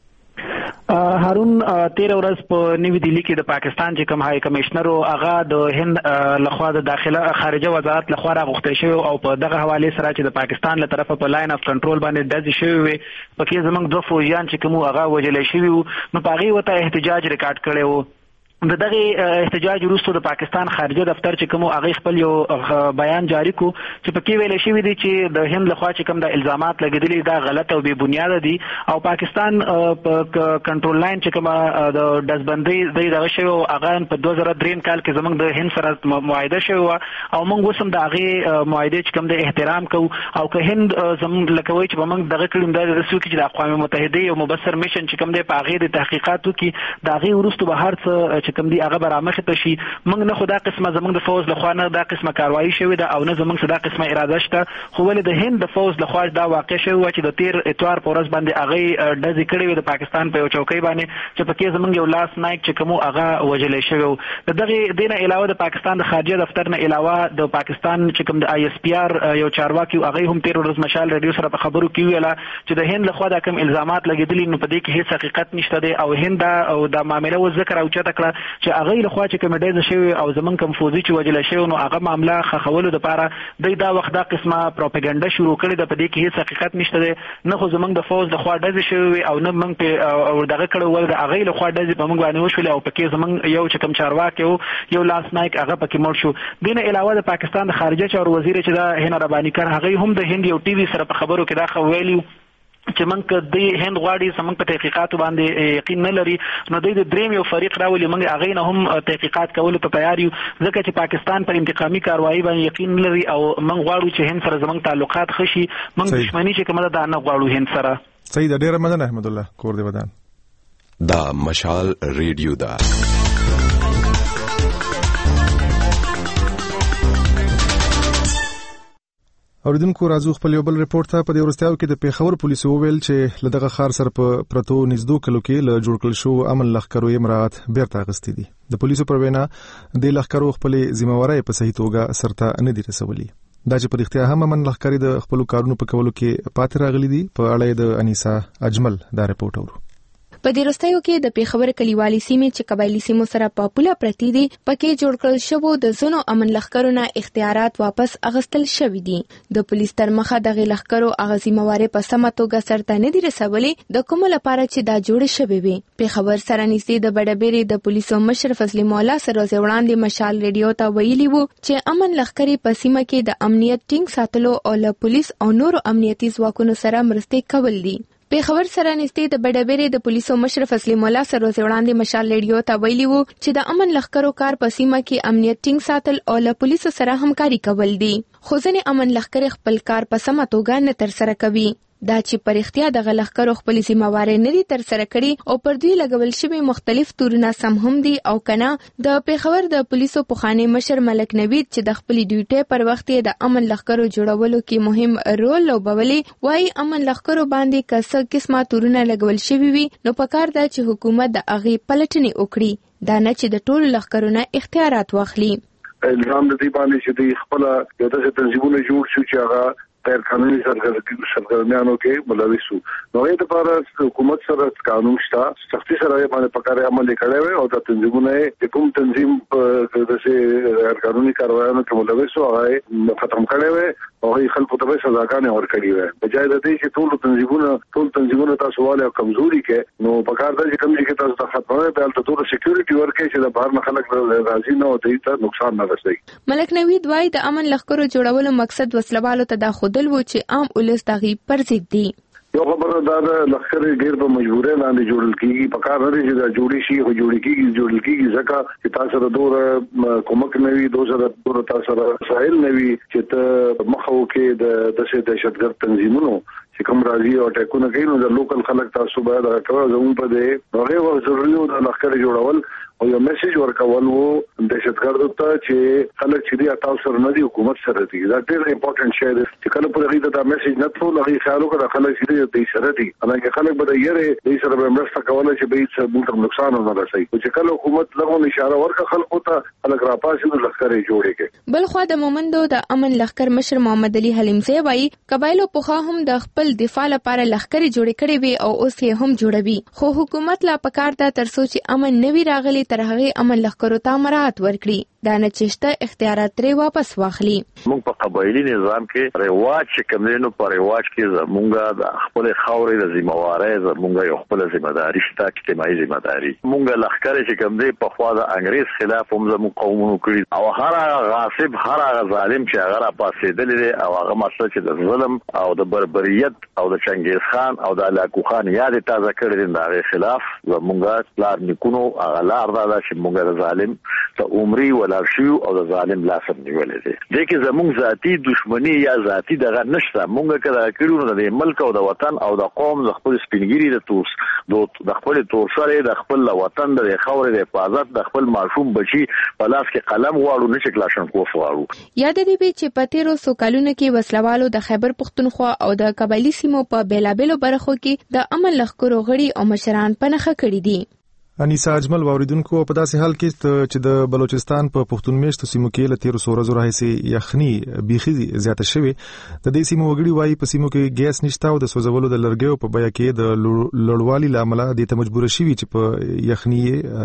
هارون تیر ورځ په نیو دلی کې د پاکستان چې کوم هاي کمشنر او هغه د هند لخوا د داخله خارجه وزارت لخوا راغوښتل شوی او په دغه حواله سره چې د پاکستان له طرفه په لاین اف کنټرول باندې دز شوی وي پکې زمونږ دوه فوجیان چې کوم هغه وجل شوی نو پاغي وته احتجاج ریکارډ کړي. د دغه احتجاج وروسته د پاکستان خارجه دفتر چې کوم هغه خپل یو بیان جاری کو چې پکې ویل شوی دی چې د هند لخوا چې کوم د الزامات لګیدلي دا غلط او بے بنیاد دي او پاکستان په کنټرول لاین چې کوم د دزبندۍ د دغه شی او هغه په دوه زره درې کال کې زمونږ د هند سره معاهده شوی او موږ وسم د هغه معاهده چې کوم د احترام کو او که هند زمونږ لکوي چې موږ دغه کړم د رسو کې د اقوام متحده او مبصر میشن چې کوم د پاغې د تحقیقاتو کې د هغه ورستو به هر څه چې کوم دی هغه برامخ ته شي موږ نه خدا قسمه زمونږ د فوز له خوا نه دا قسمه کاروایی شوې ده او نه زمونږ صدا قسمه اراده شته خو ولې د هند د فوز له خوا دا واقع شوی چې د تیر اتوار پورس باندې هغه ډزې کړې وي د پاکستان په یو چوکۍ باندې چې پکې زمونږ یو لاس نایک چې کوم هغه وجل شوی د دغه دینه علاوه د پاکستان د خارجه دفتر نه علاوه د پاکستان چې کوم د آی اس پی آر یو چارواکي هغه هم تیر ورځ مشال رادیو سره په خبرو کې ویل چې د هند له خوا د کوم الزامات لګیدلي نو په دې کې هیڅ حقیقت نشته دی او هند او د معاملې و ذکر او چته کړه چې هغه له خوا چې کوم ډیز شوی او زمون کوم فوزي چې وجل شوی نو هغه معاملې خخولو د پاره د دا وخت د قسمه پروپاګاندا شروع کړي د پدې کې هیڅ حقیقت نشته دی نه خو زمون د فوز د خوا ډیز شوی او نه موږ په او دغه کړه ول د هغه له خوا ډیز په موږ باندې وشول او پکې زمون یو چې کوم چارواکي یو لاس نایک هغه پکې مړ شو. دینه علاوه د پاکستان د خارجه چارو وزیر چې دا هنا ربانی کړ هغه هم د هند یو ټي وي سره په خبرو کې دا خو ویلیو چې موږ د هند غواړي سمون په تحقیقاتو باندې یقین نه لري نو د دریم یو فریق راولي موږ هغه نه هم تحقیقات کول ته تیار یو ځکه چې پاکستان پر انتقامي کاروایی باندې یقین لري او موږ غواړو چې هند سره زموږ تعلقات خشي موږ دښمنی چې کومه ده نه غواړو هند سره. صحیح ده ډیر مننه احمد الله کور دی ودان. دا مشال ریډیو دا اوریدونکو راځو خپل یو بل ریپورت ته. په دې ورستیاو کې د پیښور پولیسو وویل چې لدغه خار سره په پرتو نږدې کلو کې له جوړ کړل شو امن لخرو یې مراعات بیرته اغستې دي. د پولیسو پر وینا د لخرو خپل ذمہواری په صحیح توګه سرته نه دي رسولي. دا چې په اړتیا هم امن لخرې د خپل کارونو په کولو کې پاتې راغلي دي. په اړه د انیسا اجمل دا ریپورت اورو. په دې وروستیو کې د پیښور کلیوالي سیمې چې قبایلی سیمو سره په پوله پرتی دي پکې جوړ کړل شوو د زونو امن لخرونو اختیارات واپس اغستل شوې دي. د پولیس تر مخه د لخرو اغزیمواره په سمه توګه سرته نه دي رسولي د کوم لپاره چې دا جوړ شوی وي. پیښور سره نږدې د بډبېری د پولیسو مشر فضل مولا سره وړاندې مشال ریډیو ته ویلي وو چې امن لخرې په سیمه کې د امنیت ټینګ ساتلو او له پولیس او نورو امنیتي ځواکونو سره مرستې کول دي. پیښور سره نږدې د بډبېری د پولیسو مشر فضل مولا سره وړاندې مشال ریډیو ته ویلي وو چې د امن لخرو کار په سیمه کې امنیت ټینګ ساتل او له پولیسو سره همکاري کول دي. خو ځینې امن لخر خپل کار په سمه توګه نه ترسره کوي. دا چې پر اختیار د غلخکرو خپل ذمہواری نه دي تر سره کړي او پر دوی لګول شوی مختلف تورونه سم هم دي او کنه. د پیښور د پولیسو پخوانی مشر ملک نوید چې د خپل ډیوټي پر وخت د امن لخکرو جوړولو کې مهم رول لوبولي وایي امن لخکرو باندې کسه قسمه تورونه لګول شوی وي نو پکار دا چې حکومت د اغي پلټنې وکړي دا نه چې د ټولو لخکرونو اختیارات واخلي. الزام د دې باندې چې د خپل یو د تنظیمونو جوړ شو چې هغه غیر قانوني سرګرمیانو کې ملوث وو. نو یې د لپاره حکومت سره قانون شته سختي سره باندې پکاره عمل کړي وي او د تنظیمونو د کوم تنظیم د سه غیر قانوني کاروایانو کې ملوث وو هغه ختم کړي وي او هغه خلکو ته سزاګانې ورکړي وي. بجای د دې چې ټول تنظیمونه ټول تنظیمونه تاسو والي او کمزوري کې نو پکاره د کوم چې تاسو ته ختمه به تل ټول سکیورټي ورکړي چې د بهر نه خلک راځي نو د دې نقصان نه رسي. ملک نوید وايي د امن لخرو جوړولو مقصد وسلوالو ته د خودل و چې عام ولس دغه پر ضد دي. یو خبره دا د لخر ډیر په مجبورې باندې جوړل کیږي پکار نه دي چې دا جوړی شي او جوړی کیږي جوړل کیږي ځکه چې تاسو سره دور کومک نوي دوه سره دور تاسو سره ساحل نوي چې ته مخاو کې د دسه دهشتګرد تنظیمونو چې کوم راځي او ټاکونه کوي نو د لوکل خلک تاسو باید راکوي زموږ په دې هغه وخت ضروري د لخر جوړول او یو میسج ورکول وو دهشتګردو ته چې خلک چې دی تاسو سره نه دی حکومت سره دی. دا ډېر امپورټنت شی دی چې کله په دغه دا میسج نه ټول هغه خیال وکړه خلک چې دی سره دی هغه خلک به یې دی سره به مرسته کوله چې به هیڅ موږ نقصان نه رسي. چې کله حکومت لغو اشاره ورکړه خلکو ته خلک راپاسي نو لخر یې جوړې کې. بل خو د مومندو د امن لخر مشر محمد علي حلیمزی وایي قبایلو پوخا هم د خپل دفاع لپاره لخر جوړې کړې وي او اوس یې هم جوړوي، خو حکومت لا پکار ده تر څو چې امن نوي راغلي تر هغه امن لخرو ته مراعات ورکړي دا نه چشته اختیارات ترې واپس واخلي. موږ په قبایلی نظام کې رواج چې کومینو پر رواج کې زمونږ د خپل خاورې د ذمہواری زمونږ یو خپل ذمہداري شته اجتماعي ذمہداري. موږ لخر چې کوم دی په خوا د انګريز خلاف هم زموږ قومونو کړی او هر غاصب هر ظالم چې هغه را پاسېدل دي او هغه مسله چې د ظلم او د بربریت او د چنګیز خان او د علاقو خان یاد تازه کړی دي دغه خلاف زمونږ پلار نکونو هغه لار دا چې موږ د ظالم ته عمرې ولا شو او د ظالم لاسم نیولې دي. دغه زموږ ذاتی دښمنی یا ذاتی دغه نشته. موږ کله کړو نو د ملک او د وطن او د قوم د خپل سپینګری د توس د خپل تورسره د خپل وطن د خاورې د حفاظت د خپل معصوم بچي په لاس کې قلم غواړو نه چې کلاشن کوف غواړو. یاد دی چې په تیرو څو کلونو کې وسلوالو د خیبر پختونخوا او د قبایلی سیمو په بیلابېلو برخو کې د امن لخرو غړي او مشران پنهخه کړي دي. انیسا اجمل واوریدونکو په داسې حال کې چې د بلوچستان په پښتون میشتو سیمو کې له تیرو څو ورځو راهیسې یخني بیخي زیاته شوې. د دې سیمو وګړي وایي په سیمو کې ګیس نشته او د سوځولو د لرګیو په بیه کې د لوړوالي لامل د ته مجبور شي چې په یخني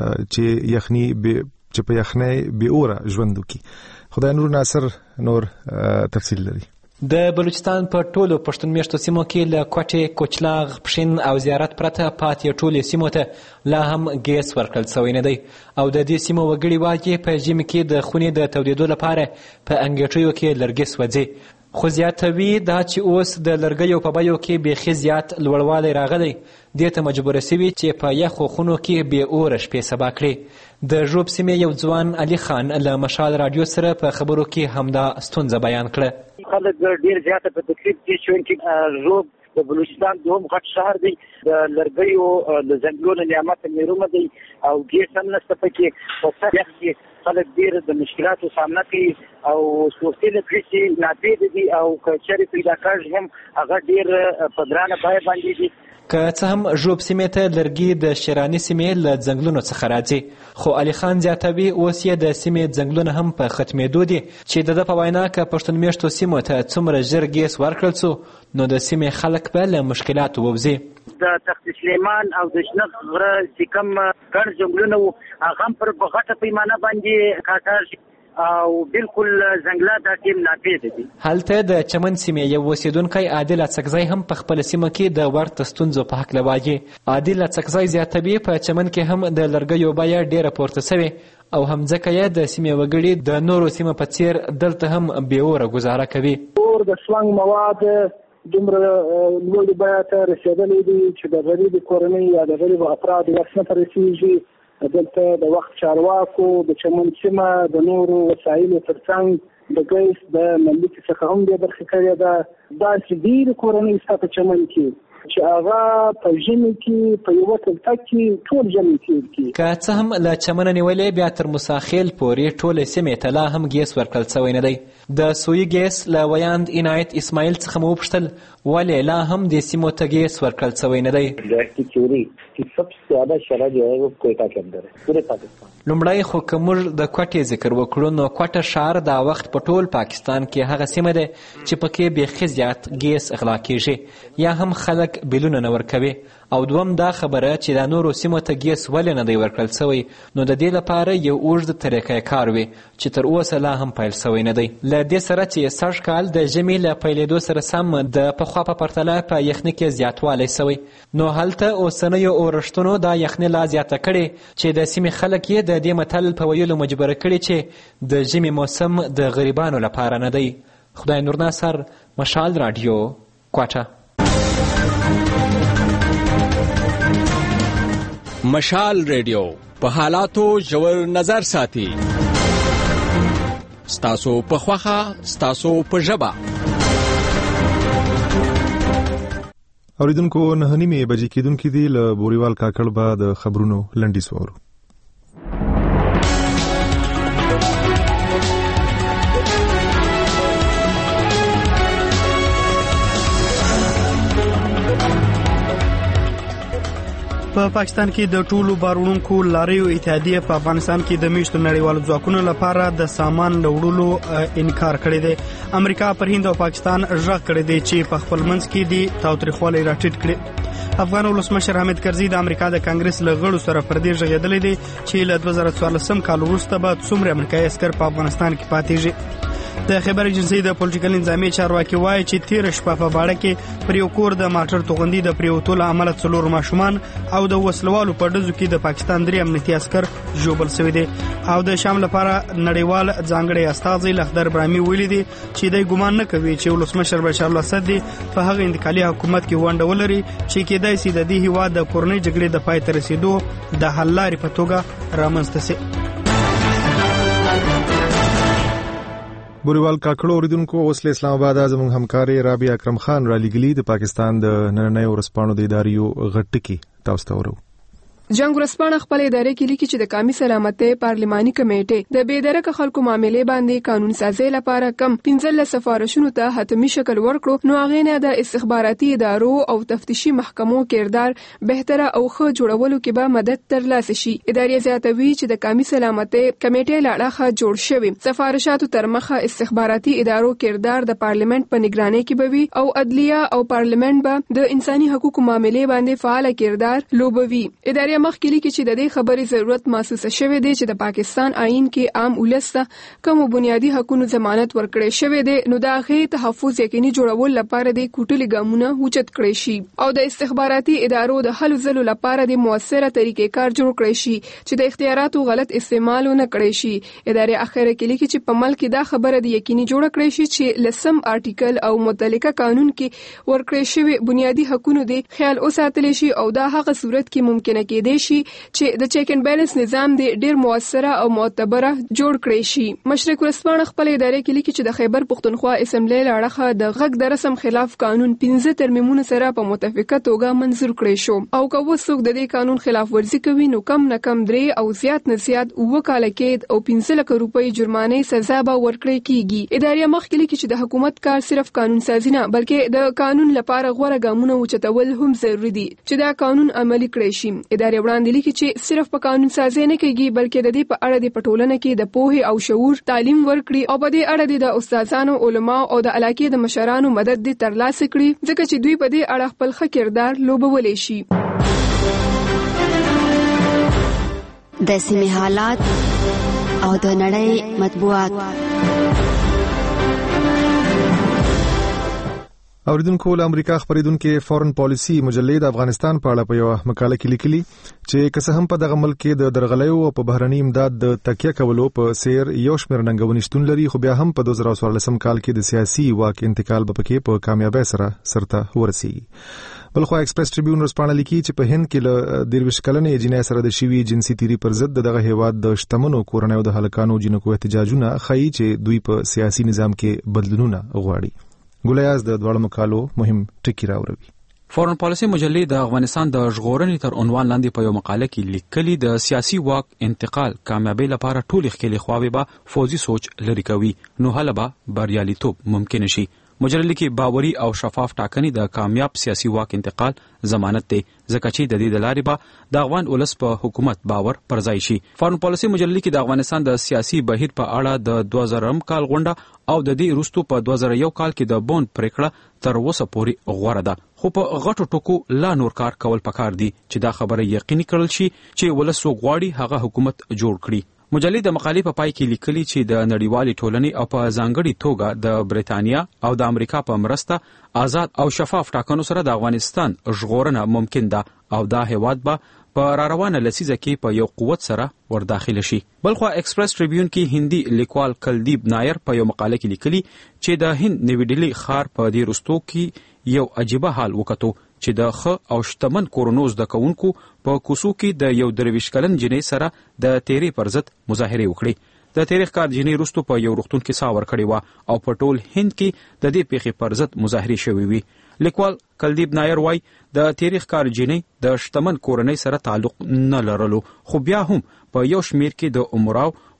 چې یخني چې په یخني به اوره ژوند وکړي. خدای نور ناصر نور تفصیل لري. د بلوچستان په ټولو پښتون میشتو سیمو کې له کوټې، کوچلاغ، پښین او زیارت پرته پاتې ټولې سیمو ته لا هم ګیس ورکړل شوی نه دی او د دې سیمو وګړي وايي په ژمي کې د خونې د تودېدو لپاره په انګېټیو کې لرګي سوځي. خو زیاتوي دا چې اوس د لرګیو په بیو کې بیخي زیات لوړوالی راغلی دې ته مجبوره سوي چې په یخو خونو کې بې اوره شپې سبا کړي. د ژوب سیمې یو ځوان علي خان له مشال راډیو سره په خبرو کې همدا ستونزه بیان کړه. خلک ډېر زیاته په تکلیف دي چې ژوب د بلوچستان دوهم غټ شهر دی، د لرګیو د ځنګلونو نعمت محروم دی او ګیس هم نشته پکې. په سخت یخ کې خلک ډېر د مشکلاتو سامنا کوي او سوسیل کړي ناپید دي او کچري پیدا کړي هم هغه ډېر په درانه بیه باندې دي. که څه هم ژوب سیمې ته لرګي د شیراني سیمې له ځنګلونو څخه راځي، خو علي خان زیاتوي اوس یې د سیمې ځنګلونه هم په ختمېدو دي چې د ده په وینا که پښتون میشتو سیمو ته څومره ژر ګیس ورکړل څو نو د سیمې خلک به له مشکلاتو ووځي. د تخت سلیمان او د شنخ غره چې کوم ګڼ ځنګلونه وو هغه هم پر غټه پیمانه باندې کاټار شي او بالکل ځنګلات د ټیم ناپید دي. هلته د چمن سیمې یو اوسیدونکی عادل اڅکزی هم په خپل سیمه کې د ورته ستونزو په هکله وایي. عادل اڅکزی زیاتوي په چمن کې هم د لرګیو بیه ډیره پورته سوې او هم ځکه یې د سیمې وګړي د نورو سیمه په څیر دلته هم بې اوره گزاره کوي. اور د سلنګ مواد دومره لوړې بیه ته رسېدلی دي چې د غریبو کورنۍ یا د غریبو افرادو وس نه ته رسېږي. دلته د وخت چارواکو د چمن سیمه د نورو وسایلو ترڅنګ د ګیس د ملک څخه هم د برخه کړې ده. داسې ډېرې کورنۍ شته په چمن کې چې هغه په ژمي کې په یوه تلته کې ټول ژمی تېر کړي. که څه هم له چمنه نیولې بیا تر موساخیل پورې ټولې سیمې ته لا هم ګیس ورکړل شوی نه دی. د سویي ګیس له ویاند عنایت اسماعیل څخه مو وپوښتل ولې لا هم دې سیمو ته ګیس ورکړل شوی نه دی. گیس کی چوری کی سب سے زیادہ شرح جو ہے وہ کوئٹہ کے اندر ہے پورے پاکستان. لومړی خو که موږ د کوټې ذکر وکړو نو کوټه ښار دا وخت په ټول پاکستان کې هغه سیمه ده چې پکې بیخي زیات ګیس اغلا کېږي یا هم خلک بیلونه نه ورکوي. او دوم دا خبره چې دا نورو سیمو ته ګیس ولې نه دی ورکړل شوی نو د دې لپاره یو اوږد طریقه کار وي چې تر اوسه لا هم پیل شوی نه دی. له دې سره چې سږ کال د ژمي له پیلېدو سره سم د پخوا په پرتله په یخني کې زیاتوالی شوی نو هلته اوسنیو اورښتونو دا یخني لا زیاته کړې چې د سیمې خلک یې د دې متل په ویلو مجبوره کړي چې د ژمي موسم د غریبانو لپاره نه دی. خدای نور ناصر، مشال راډیو، کوټه. مشال ریډیو په حالاتو ژور نظر ساتي. ستاسو په خوخه، ستاسو په ژبه. اوریدونکو نه نیمه بجې کېدونکې دي له بوریوال کاکړ به د خبرونو لنډیز وورو. په پاکستان کې د ټولو بارونکو لاریو اتحادیه په افغانستان کې د میشتو نړیوالو ځواکونو لپاره د سامان وړلو انکار کړی دی. امریکا پر هند او پاکستان ژغ کړی دی چې په خپل منځ کې د تاوتریخوالي راټیټ کړي. افغان ولسمشر حامد کرزي د امریکا د کانګرس له غړو سره پر دې ژغېدلی دی چې له دوه زره څوارلسم کال وروسته به څومره امریکایي عسکر په افغانستان کې پاتېږي. د خبر ایجنسۍ د پولیټیکل انظامي چارواکي وایي چې تیر شپه په باړه کې پر یو کور د ماټر توغندي د پریوتو له امله څلور ماشومان او د وسلوالو په ډزو کې د پاکستان درې امنیتي عسکر ژوبل شوي دي. او د شام لپاره نړیوال ځانګړی استازی لخدر ابراهیمي ویلي دي چې دوی ګمان نه کوي چې ولسمشر بشار الاسد دی په هغه انتقالي حکومت کې ونډه ولري چې کېدای شي د دې هیواد د کورنۍ جګړې د پای ته رسیدو د حل لارې په توګه رامنځته شي. بوریوال کاکړو اوریدونکو اوسله اسلام آباد زموږ همکاري رابعه اکرم خان را لګلی د پاکستان د نننۍ ورسپانو د اداریو غټکی تاسو ته ورو. جنگ ورسپانه خپل ادارې کې لیکي چې د قومي سلامتۍ پارلماني کمیټې د بېدرکه خلکو معاملې باندې قانون سازي لپاره کم پنځه سفارشونو ته حتمی شکل ورکړو. نو هغه نه د استخباراتي ادارو او تفتیشي محکمو کردار بهتره او ښه جوړولو کې به مدد ترلاسه شي. ادارې زیاتوي چې د قومي سلامتۍ کمیټې له اړخه جوړ شوی سفارشاتو تر مخه استخباراتي ادارو کردار د پارلیمنت په نگرانۍ کې به وي او عدلیه او پارلیمنت به د انساني حقوقو معاملې باندې فعال کردار لوبوي. ادارې مخکې لیکي چې د دې خبرې ضرورت محسوسه شوې دی چې د پاکستان آئین کې عام ولس ته کوم بنیادی حقوقو ضمانت ورکړی شوی دی نو د هغې تحفظ یقیني جوړول لپاره د کوټلي ګامونه اوچت کړی شي او د استخباراتي ادارو د هلو ځلو لپاره د موثره طریقې کار جوړ کړی شي چې د اختیاراتو غلط استعمال نه کړی شي. ادارې اخره کې لیکي چې په ملک دا خبره د یقیني جوړ کړی شي چې لسم آرټیکل او متعلقه قانون کې ورکړی شوی بنیادی حقوقو د خیال اوساتل شي او دا هغه صورت کې ممکنه کېدی شي چې د چیک اینڈ بیلنس نظام د ډیر موثره او معتبره جوړ کړی شي. مشرق ورسپانه خپل ادارې کې لیکي چې د خیبر پښتونخوا اسمبلی لړخه د غږ د رسم خلاف قانون پنځه ترمیمونو سره په متفقه توګه منظور کړی شو او که وڅوک د دې قانون خلاف ورزي کوي نو کم نه کم درې او زیات نه زیات اوه کاله قید او پنځه لک روپۍ جرمانه سزا به ورکړي کیږي. ادارې مخکې لیکي چې د حکومت کار صرف قانون سازي نه بلکې د قانون لپاره غوړه ګامونه اوچتول هم ضروری دي چې دا قانون عملي کړی شي. ادارې وړاندې لیکي چې صرف په قانون سازي نه کېږي بلکې د دې په اړه د پټولنه کې د پوهې او شعور تعلیم ورکړي او په دې اړه د استادانو علماو او د علاقې د مشرانو مدد دې ترلاسه کړي ځکه چې دوی په دې اړه خپل ښه کردار لوبولی شي. د سیمې حالات او د نړۍ مطبوعات. اوریدونکو له امریکا خبرېدونکو فورن پالیسی مجلې د افغانستان په اړه په یو مقاله کې لیکلي چې که څه هم په دغه ملک کې د درغلیو او په بهرني امداد د تکیه کولو په سیر یو شمېر ننګونې شتون لري خو بیا هم په دوه زره څوارلسم کال کې د سیاسي واک انتقال به پکې په کامیابی سره سرته ورسیږي. بلخو ایکسپریس ټریبیون ورسپانه لیکي چې په هند کې له درویش کلنې جنۍ سره د شوی جنسي تیری پر ضد دغه هیواد د شتمنو کورنیو د هلکانو جنکو احتجاجونه ښیي چې دوی په سیاسي نظام کې بدلونونه غواړي. ګولیاز د دوړو مقالو مهم ټکی راوړي. فورن پالیسی مجلې د افغانستان د ژغورنې تر عنوان لاندې په یو مقاله کې لیکلي د سیاسي واک انتقال کامیابی لپاره ټول ښکلي خواوې به فوزي سوچ لري کوي نو هله به بریالیتوب ممکن شي. مجلې کې باوري او شفاف ټاکنې د کامیاب سیاسي واک انتقال ضمانت دی ځکه چې د دې د لارې به د افغان ولس په حکومت باور پر ځای شي. فورن پالیسی مجلې کې د افغانستان د سیاسي بهیر په اړه د دوه زره کال غونډه او د دې وروسته په دوه زره یو کال کې د بون پریکړه تر اوسه پورې غوړه ده خو په غټو ټکو لا نور کار کول پکار دي چې دا خبره یقیني کړل شي چې ولس وغواړي هغه حکومت جوړ کړي. مجلې د مقالې په پای کې لیکلي چې د نړیوالې ټولنې او په ځانګړي توګه د بریتانیا او د امریکا په مرسته آزاد او شفاف ټاکنو سره د افغانستان ژغورنه ممکن ده او دا هیواد به په را روانه لسیزه کې په یو قوت سره ورداخله شي. بلخو ایکسپریس ټریبیون کې هندي لیکوال کلدیپ نایر په یو مقاله کې لیکلي چې د هند نوی ډیلی ښار په دې وروستو کې یو عجیبه حال وکړو چې د ښه او شتمن کورونو زده کوونکو په کوڅو کې د یو درویش کلن جنۍ سره د تیرې پر ضد مظاهرې وکړې. د تیرې ښکار جنۍ وروسته په یو روغتون کې ساه ورکړې وه او په ټول هند کې د دې پیښې پر ضد مظاهرې شوې وي. لیکوال کلدیپ نایر وایي د تیرې ښکار جنۍ د شتمن کورنۍ سره تعلق نه لرلو خو بیا هم په یو شمیر کې د امراو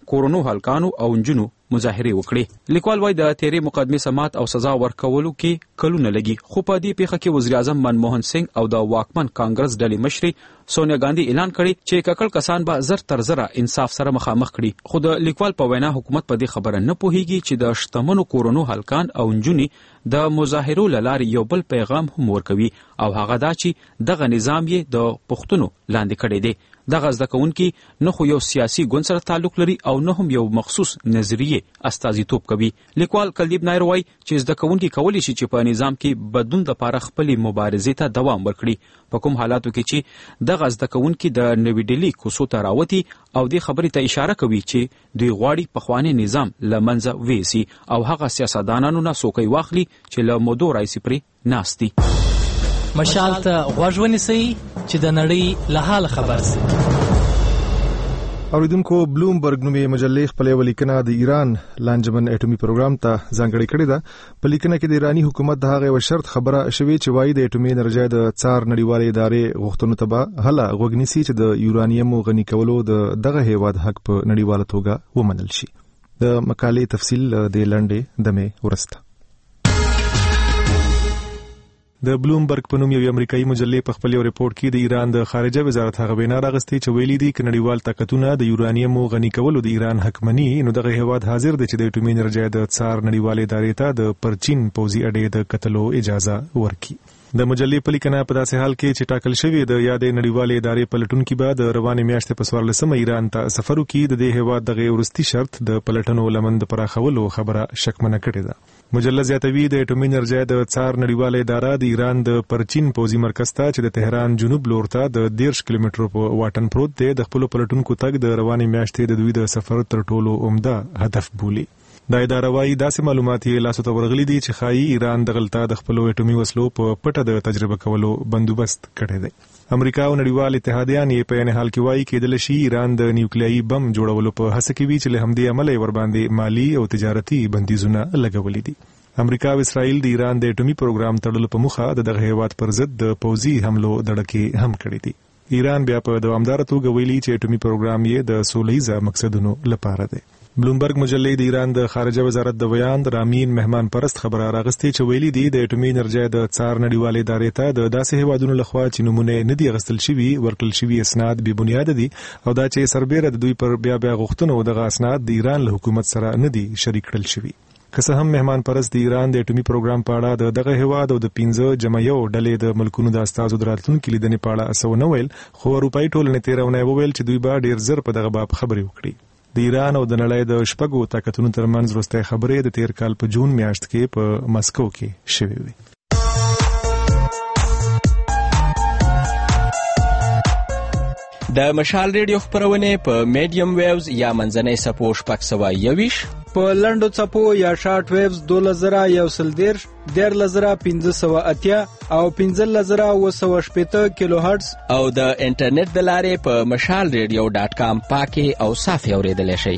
کورونو هلکانو او نجونو مظاهرې وکړې. لیکوال وايي د تیرې مقدمې سماعت او سزا ورکولو کې کلونه لګي، خو په دې پیښه کې وزیر اعظم منموهن سنگ او د واکمن کانګرس ډلې مشرې سونیا ګاندي اعلان کړی چې ککړ کسان به زر تر زره انصاف سره مخامخ کړي. خو د لیکوال په وینا حکومت په دې خبره نه پوهیږي چې د شتمنو کورونو هلکان او نجونې د مظاهرو له لارې یو بل پیغام هم ورکوي او هغه دا چې دغه نظام یې د پښتنو لاندې کړی دی. دغه زده کوونکي نه خو یو سیاسي ګوند سره تعلق لري او نه هم یو مخصوص نظریې استازیتوب کوي. لیکوال کلدیپ نایر وایي چې زده کوونکي کولی شي چې په نظام کې بدلون لپاره خپلې مبارزې ته دوام ورکړي، په کوم حالاتو کې چې دغه زده کوونکي د نوې ډیلي کوڅو ته راوتي او دې خبرې ته اشاره کوي چې دوی غواړي پخوانی نظام له منځه ویسي او هغه سیاستدانانو نه څوکۍ واخلي چې له مودو راهیسې پرې ناست دي. مشال ته غوږ ونیسئ چې د نړۍ له حال خبر سي. اوریدونکو، بلومبرګ نومې مجلې خپله یوه لیکنه د ایران لانجمن اټومي پروګرام ته ځانګړې کړې ده. په لیکنه کې د ایراني حکومت د هغې یوه شرط خبره شوې چې وایي د اټومي انرژۍ د څار نړیوالې ادارې غوښتنو ته به هله غوږ نیسي چې د یورانیمو غني کولو د دغه هیواد حق په نړیواله توګه ومنل شي. د مقالې تفصیل د لنډې دمې وروسته. د بلومبرګ په نوم یو امریکایي مجلې په خپل یو ریپورت کې د ایران د خارجه وزارت هغه وینا راغستې چې ویلي دي چې نړیوال طاقتونه د یورانیمو غني کولو د ایران حق مني، نو دغه هیواد حاضر دی چې د اټومي انرژۍ د څار نړیوالې ادارې ته د پرچین پوځي اډې د قتلو اجازه ورکړي. د مجلې په لیکنه په داسې حال کې چې ټاکل شوی د یادې نړیوالې ادارې پلټونکي به د روانې میاشتې په څوارلسمه ایران ته سفر وکړي، د دې هیواد دغه وروستي شرط د پلټنو لمن د پراخولو خبره شکمنه کړې ده. مجله زیاتوي د اټومي انرژۍ د څار نړیواله اداره د ایران د پرچین پوځي مرکز ته چې د تهران جنوب لور ته د دیرش کیلومترو په واټن پروت دی د خپلو پلټونکو تګ د روانې میاشتې د دوی د سفر تر ټولو عمده هدف بولي. دا اداره وايي داسې معلومات یې لاسو ته ورغلي دي چې ښایي ایران د غلطه د خپلو اټومي وسلو په پټه د تجربه کولو بندوبست کړی دی. امریکا او نړیوال اتحادیان یې په عین حال کې وایي کېدلی شي ایران د نیوکلیایي بم جوړولو په هڅه کې وي چې له همدې امله یې ورباندې مالي او تجارتي بندیزونه لګولي دي. امریکا او اسرائیل د ایران د اټومي پروګرام تړلو په موخه د دغه هیواد پر ضد د پوځي حملو دړکې هم کړې دي. ایران بیا په دوامداره توګه ویلي چې اټومي پروګرام یې د سولیزه مقصدونو لپاره دی. بلومبرګ مجلې د ایران د خارجه وزارت د بیان رامین مهمان پرست خبره راغستې چې ویلي دي د اټومي انرژۍ د څار نړیوالې ادارې ته د داسې هیوادونو لخوا چې نمونه نه دي اخیستل شوي ورکړل شوي اسناد بې بنیاده دي او دا چې سربیره د دوی پر بیا بیا غوښتنو دغه اسناد د ایران له حکومت سره نه دي شریک کړل شوي. که څه هم مهمان پرست د ایران د اټومي پروګرام په اړه د دغه هیواد او د پنځه جمع یو ډلې د ملکونو د استازو د راتلونکي لیدنې په اړه څه ونه ویل، خو اروپایي ټولنې تېره اونۍ وویل چې دوی به ډېر زر په دغه باب خبرې وکړي. د ایران او د نړۍ د شپږو طاقتونو ترمنځ وروستۍ خبرې د تیر کال په جون میاشت کې په مسکو کې شوې وې. د مشال ریډیو خبرونه په میډیم ویوز یا منځنۍ سپو شپږ سوه یویش، په لنډو څپو یا شارټ ویوز دوله زره یو سل دیرش، دیارلس زره پنځه سوه اتیا او پنځلس زره اوه سوه شپېته کیلو هرټز او د انټرنیټ د لارې په مشال ریډیو ډاټ کام پاکي او صافي اورېدلی شئ.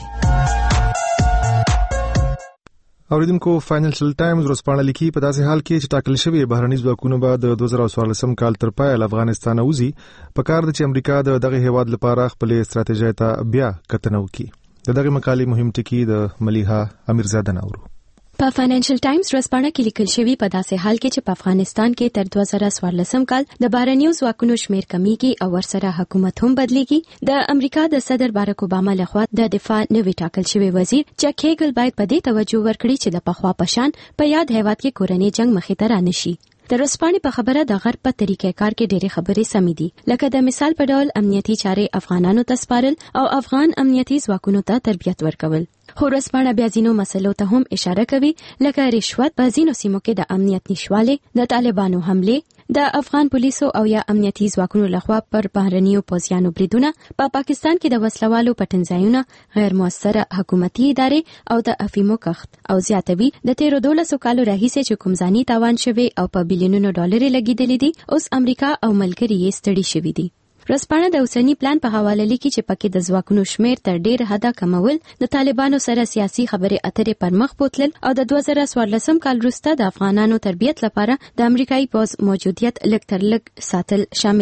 اوریدونکو، فاینانشل ټایمز ورځپاڼه لیکي په داسې حال کې چې ټاکل شوي بهرني ځواکونه به د دوه زره څوارلسم کال تر پایه له افغانستانه وځي، په کار ده چې امریکا د دغه هیواد لپاره خپلې ستراتیژۍ ته بیا کتنه وکړي. د دغه مقالې مهم ټکي د ملیحه امیرزاده ناورو. په فاینانشل ټایمز ورځپاڼه کې لیکل شوی په داسې حال کې چې په افغانستان کې تر دوه زره څوارلسم کال د بهرنیو ځواکونو شمیر کمیږي او ورسره حکومت هم بدلیږي، د امریکا د صدر باراک اوباما لخوا د دفاع نوی ټاکل شوی وزیر چک هیګل باید په دې توجه ورکړي چې د پخوا پشان په یاد هیواد کې کورنۍ جنگ مخې ته رانشي. د رسپانې په خبره د غرب په طریقې کار کې ډېرې خبرې سمې دي، لکه د مثال په ډول امنیتي چارې افغانانو ته سپارل او افغان امنیتي ځواکونو ته تربیت ورکول. خو رسپانه بیا ځینو مسلو ته هم اشاره کوي، لکه رشوت په ځینو سیمو کې د امنیت نشوالی، د طالبانو حمله، د افغان پولیسو او یا امنیتي ځواکونو لخوا پر بهرنیو پوځیانو بریدونه، په پا پاکستان کې د وسلوالو پټنځایونه، غیر موثره حکومتي ادارې او د افیمو کښت، او زیاتوي د تیرو دولسو کالو راهیسې چې کوم ځاني تاوان شوی او په بلیونونو ډالر لګیدلې دي، اوس امریکا او ملګري یې ستړي شوي دي. رسپانه د اوسنی پلان په حواله لیکي چې پکې د ځواکونو شمیر تر ډیر حده کمول، د طالبانو سره سیاسي خبرې اترې پر مخ بوتلل او د دوه زره څوارلسم کال وروسته د افغانانو تربیت لپاره د امریکایي پوځ موجودیت لږ تر لږ ساتل شامل دي.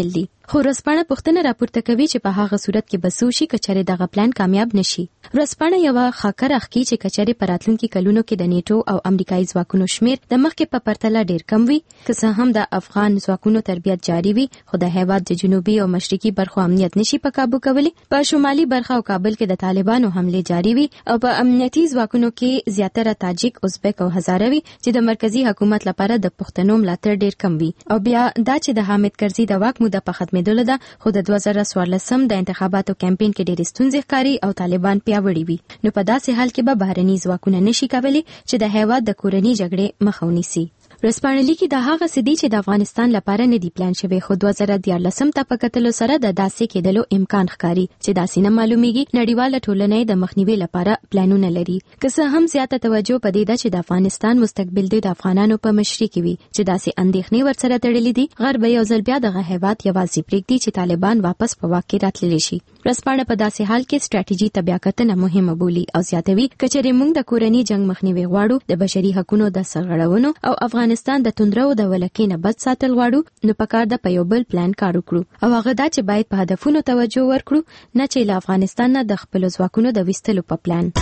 خو رسپانه پوښتنه راپورته کوي چې په هغه صورت کې بسو شي کچره دغه پلان کامیاب نشي. رسپانه یو خاکر اخکي چې کچره پراتلونکو کلونو کې د نیټو او امریکایي ځواکونو شمیر د مخکې په پرتله ډیر کم وي، که څه هم د افغان ځواکونو تربیت جاری وي، خو د هیواد د جنوبي او مشرقي برخو امنیت نشي په کابو کولی. په شمالي برخه او کابل کې د طالبانو حمله جاری وي او په امنیتي ځواکونو کې زیاتره تاجک، ازبک او هزاره وي چې د مرکزی حکومت لپاره د پښتنو ملاتړ ډیر کم وي. او بیا دا چې د حامد کرزي د واک موده په ختمېدل ده، خو د دوه زره څوارلسم د انتخاباتو کمپاین کې ډېرې ستونزې ښکاري او طالبان پیاوړي وي. نو په داسې حال کې به بهرني ځواکونه نشي کولی چې د هیواد د کورنۍ جګړې مخه ونیسي. رسپانه لیکي د هغه سدي چې د افغانستان لپاره نه دی پلان شوی، خو دوه زره دیارلسم ته په کتلو سره د داسې کېدلو امکان ښکاري چې داسې نه معلومیږي نړیواله ټولنه د مخنیوي لپاره پلانونه لري. که څه هم زیاته توجه په دې ده چې د افغانستان مستقبل د افغانانو په مشري کې وي چې داسې اندېښنې ورسره تړلې دي، غرب یو ځل بیا دغه هیواد یوازې پرېږدي چې طالبان واپس په واک کې راتللی شي. رسپانه په داسې حال کې ستراتیژي ته بیا کتنه مهمه بولي او زیاتوي کچېرې موږ د کورنۍ جنگ مخنیوي غواړو، د بشري حقوقو د سرغړونو او افغانستان د توندرو د ولکې نه بد ساتل غواړو، نو پکار د په یو بل پلان کار وکړو او هغه دا چې باید په هدفونو توجه ورکړو، نه چې له افغانستان نه د خپل ځواکونو د وستلو په پلان.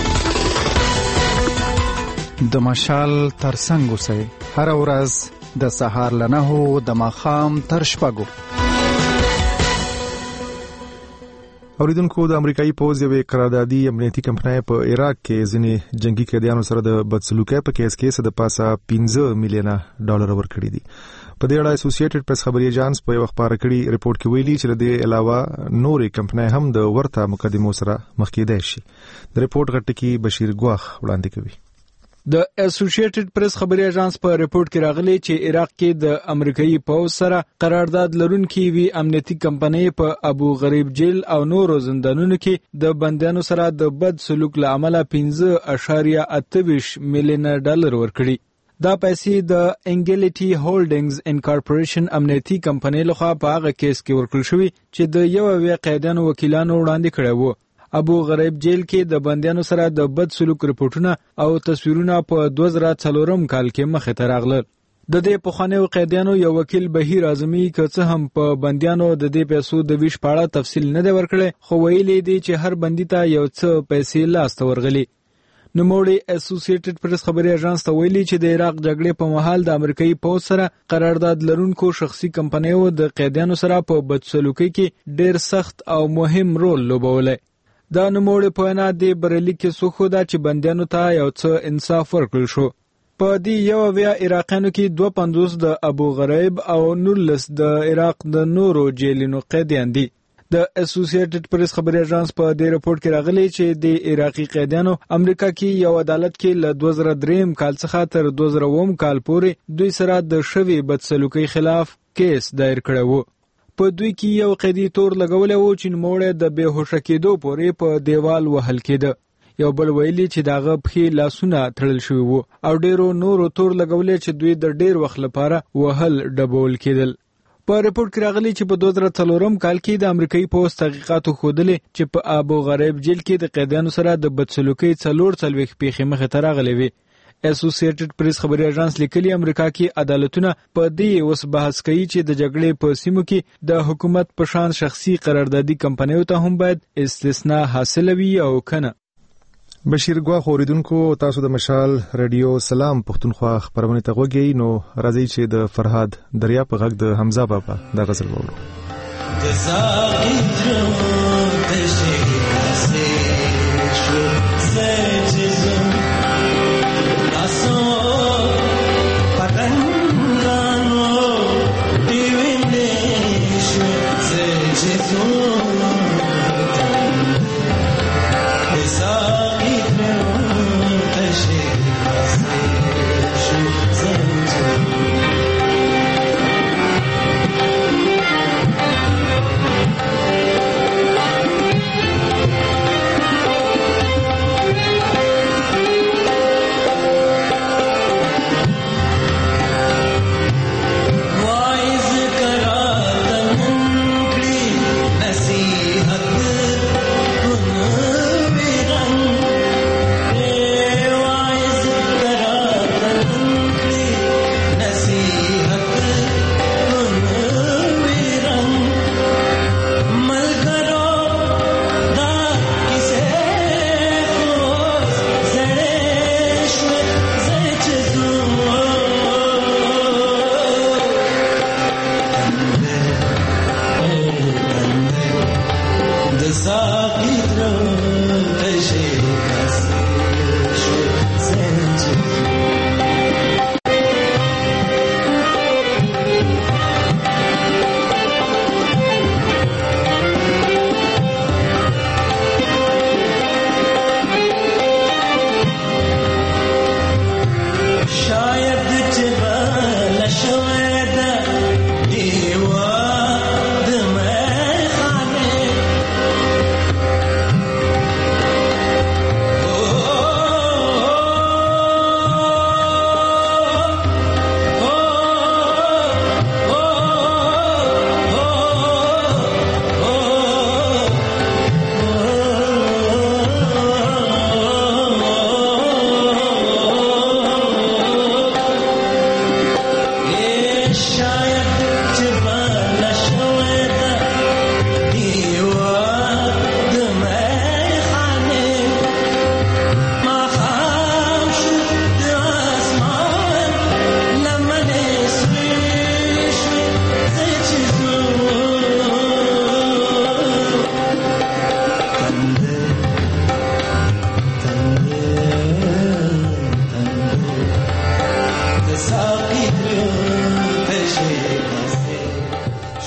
د مشال ترڅنګ اوسئ هر ورځ د سهار له نهو د ماښام تر شپږو. اوریدونکو، د امریکایي پوز یوې قراردادي امنیتي کمپنۍ په عراق کې ځینې جنگي قیدیانو سره د بدسلوکۍ په کیس کې د پاسه پنځه میلیونه ډالر ورکړي دي. په دې اړه اسوسییټډ پریس خبري ایجانس په یو خبري کړي ریپورت کې ویلي چې د دې علاوه نورې کمپنۍ هم د ورته مقدمو سره مخ کېدای شي. د ریپورت غټکی بشیر ګواخ وړاندې کوي. د اسوسییټډ پریس خبري ایجانس په ریپورت کې راغلي چې عراق کې د امریکایي پوز سره قرارداد لرونکي وی امنیتي کمپنۍ په ابو غریب جیل او نورو زندانونو کې د بندیانو سره د بد سلوک له امله پنځه اعشاریه اته ویشت میلیونه ډالر ورکړي. دا پیسې د انګلیټي هولډینګز انکارپوریشن امنیتي کمپنۍ لخوا په هغه کیس کې ورکړل شوی چې د یو وی قیدیانو وکیلانو وړاندې کړی وو. ابو غریب جیل کې د بندیانو سره د بد سلوک رپورټونه او تصویرونه په دوه زره څلورم کال کې مخه ته راغلل. د دې پخوانیو قیدیانو یو وکیل بهیر اعظمي که څه هم په بندیانو د دې پیسو د ویش په اړه تفصیل نه دی ورکړی، خو ویلي دی چې هر بندي ته یو څه پیسې لاس ته ورغلي. نوموړي اسوسییټډ پریس خبري ایجانس ته ویلي چې د عراق جګړې په مهال د امریکایي پوز سره قرارداد لرونکو شخصي کمپنیو د قیدیانو سره په بدسلوکۍ کې ډېر سخت او مهم رول لوبولی. دا نوموړي په وینا د بریلي کې څوخوده چې بندیانو ته یو څه انصاف ورکړل شو. په دې یو ویا عراقیانو کې دوه پنځوس د ابو غریب او نورلس د عراق د نورو جیلونو قیدیان دي. د اسوسییټډ پریس خبري ایجانس په دې رپورت کې راغلي چې د عراقي قیدیانو امریکا کې یو عدالت کې له دوه زره درې کال څخه تر دوه زره اووه کال پورې دوی سره د شوی بدسلوکۍ خلاف کیس دایر کړی وو. په دوی کې یو قیدی تور لګولې وو چې نوموړی د بېهوشه کېدو پورې په دیوال وهل کېده. یو بل ویلي چې دغه پښې لاسونه تړل شوي وو او ډېرو نورو تور لګولې چې دوی د ډېر وخت لپاره وهل ډبول کېدل. په ریپورت کې راغلي چې په دوه زره څلورم کال کې د امریکایي پوز تحقیقاتو ښودلې چې په ابو غریب جیل کې د قیدیانو سره د بدسلوکۍ څلور څلوېښت پیښې مخې ته راغلې وې. اسوسییټډ پریس خبري ایجانس لیکلي امریکا کې عدالتونه په دې اوس بحث کوي چې د جګړې په سیمو کې د حکومت په شان شخصي قراردادي کمپنیو ته هم باید استثناء حاصل وي او کنه. بشیر ګواخ اوریدونکو، تاسو د مشال رادیو سلام پښتونخوا خبرونه ته غوږی، نو راځي چې د فرهاد دریا په غږ د حمزه بابا د غزل وورو. د ساقي د شي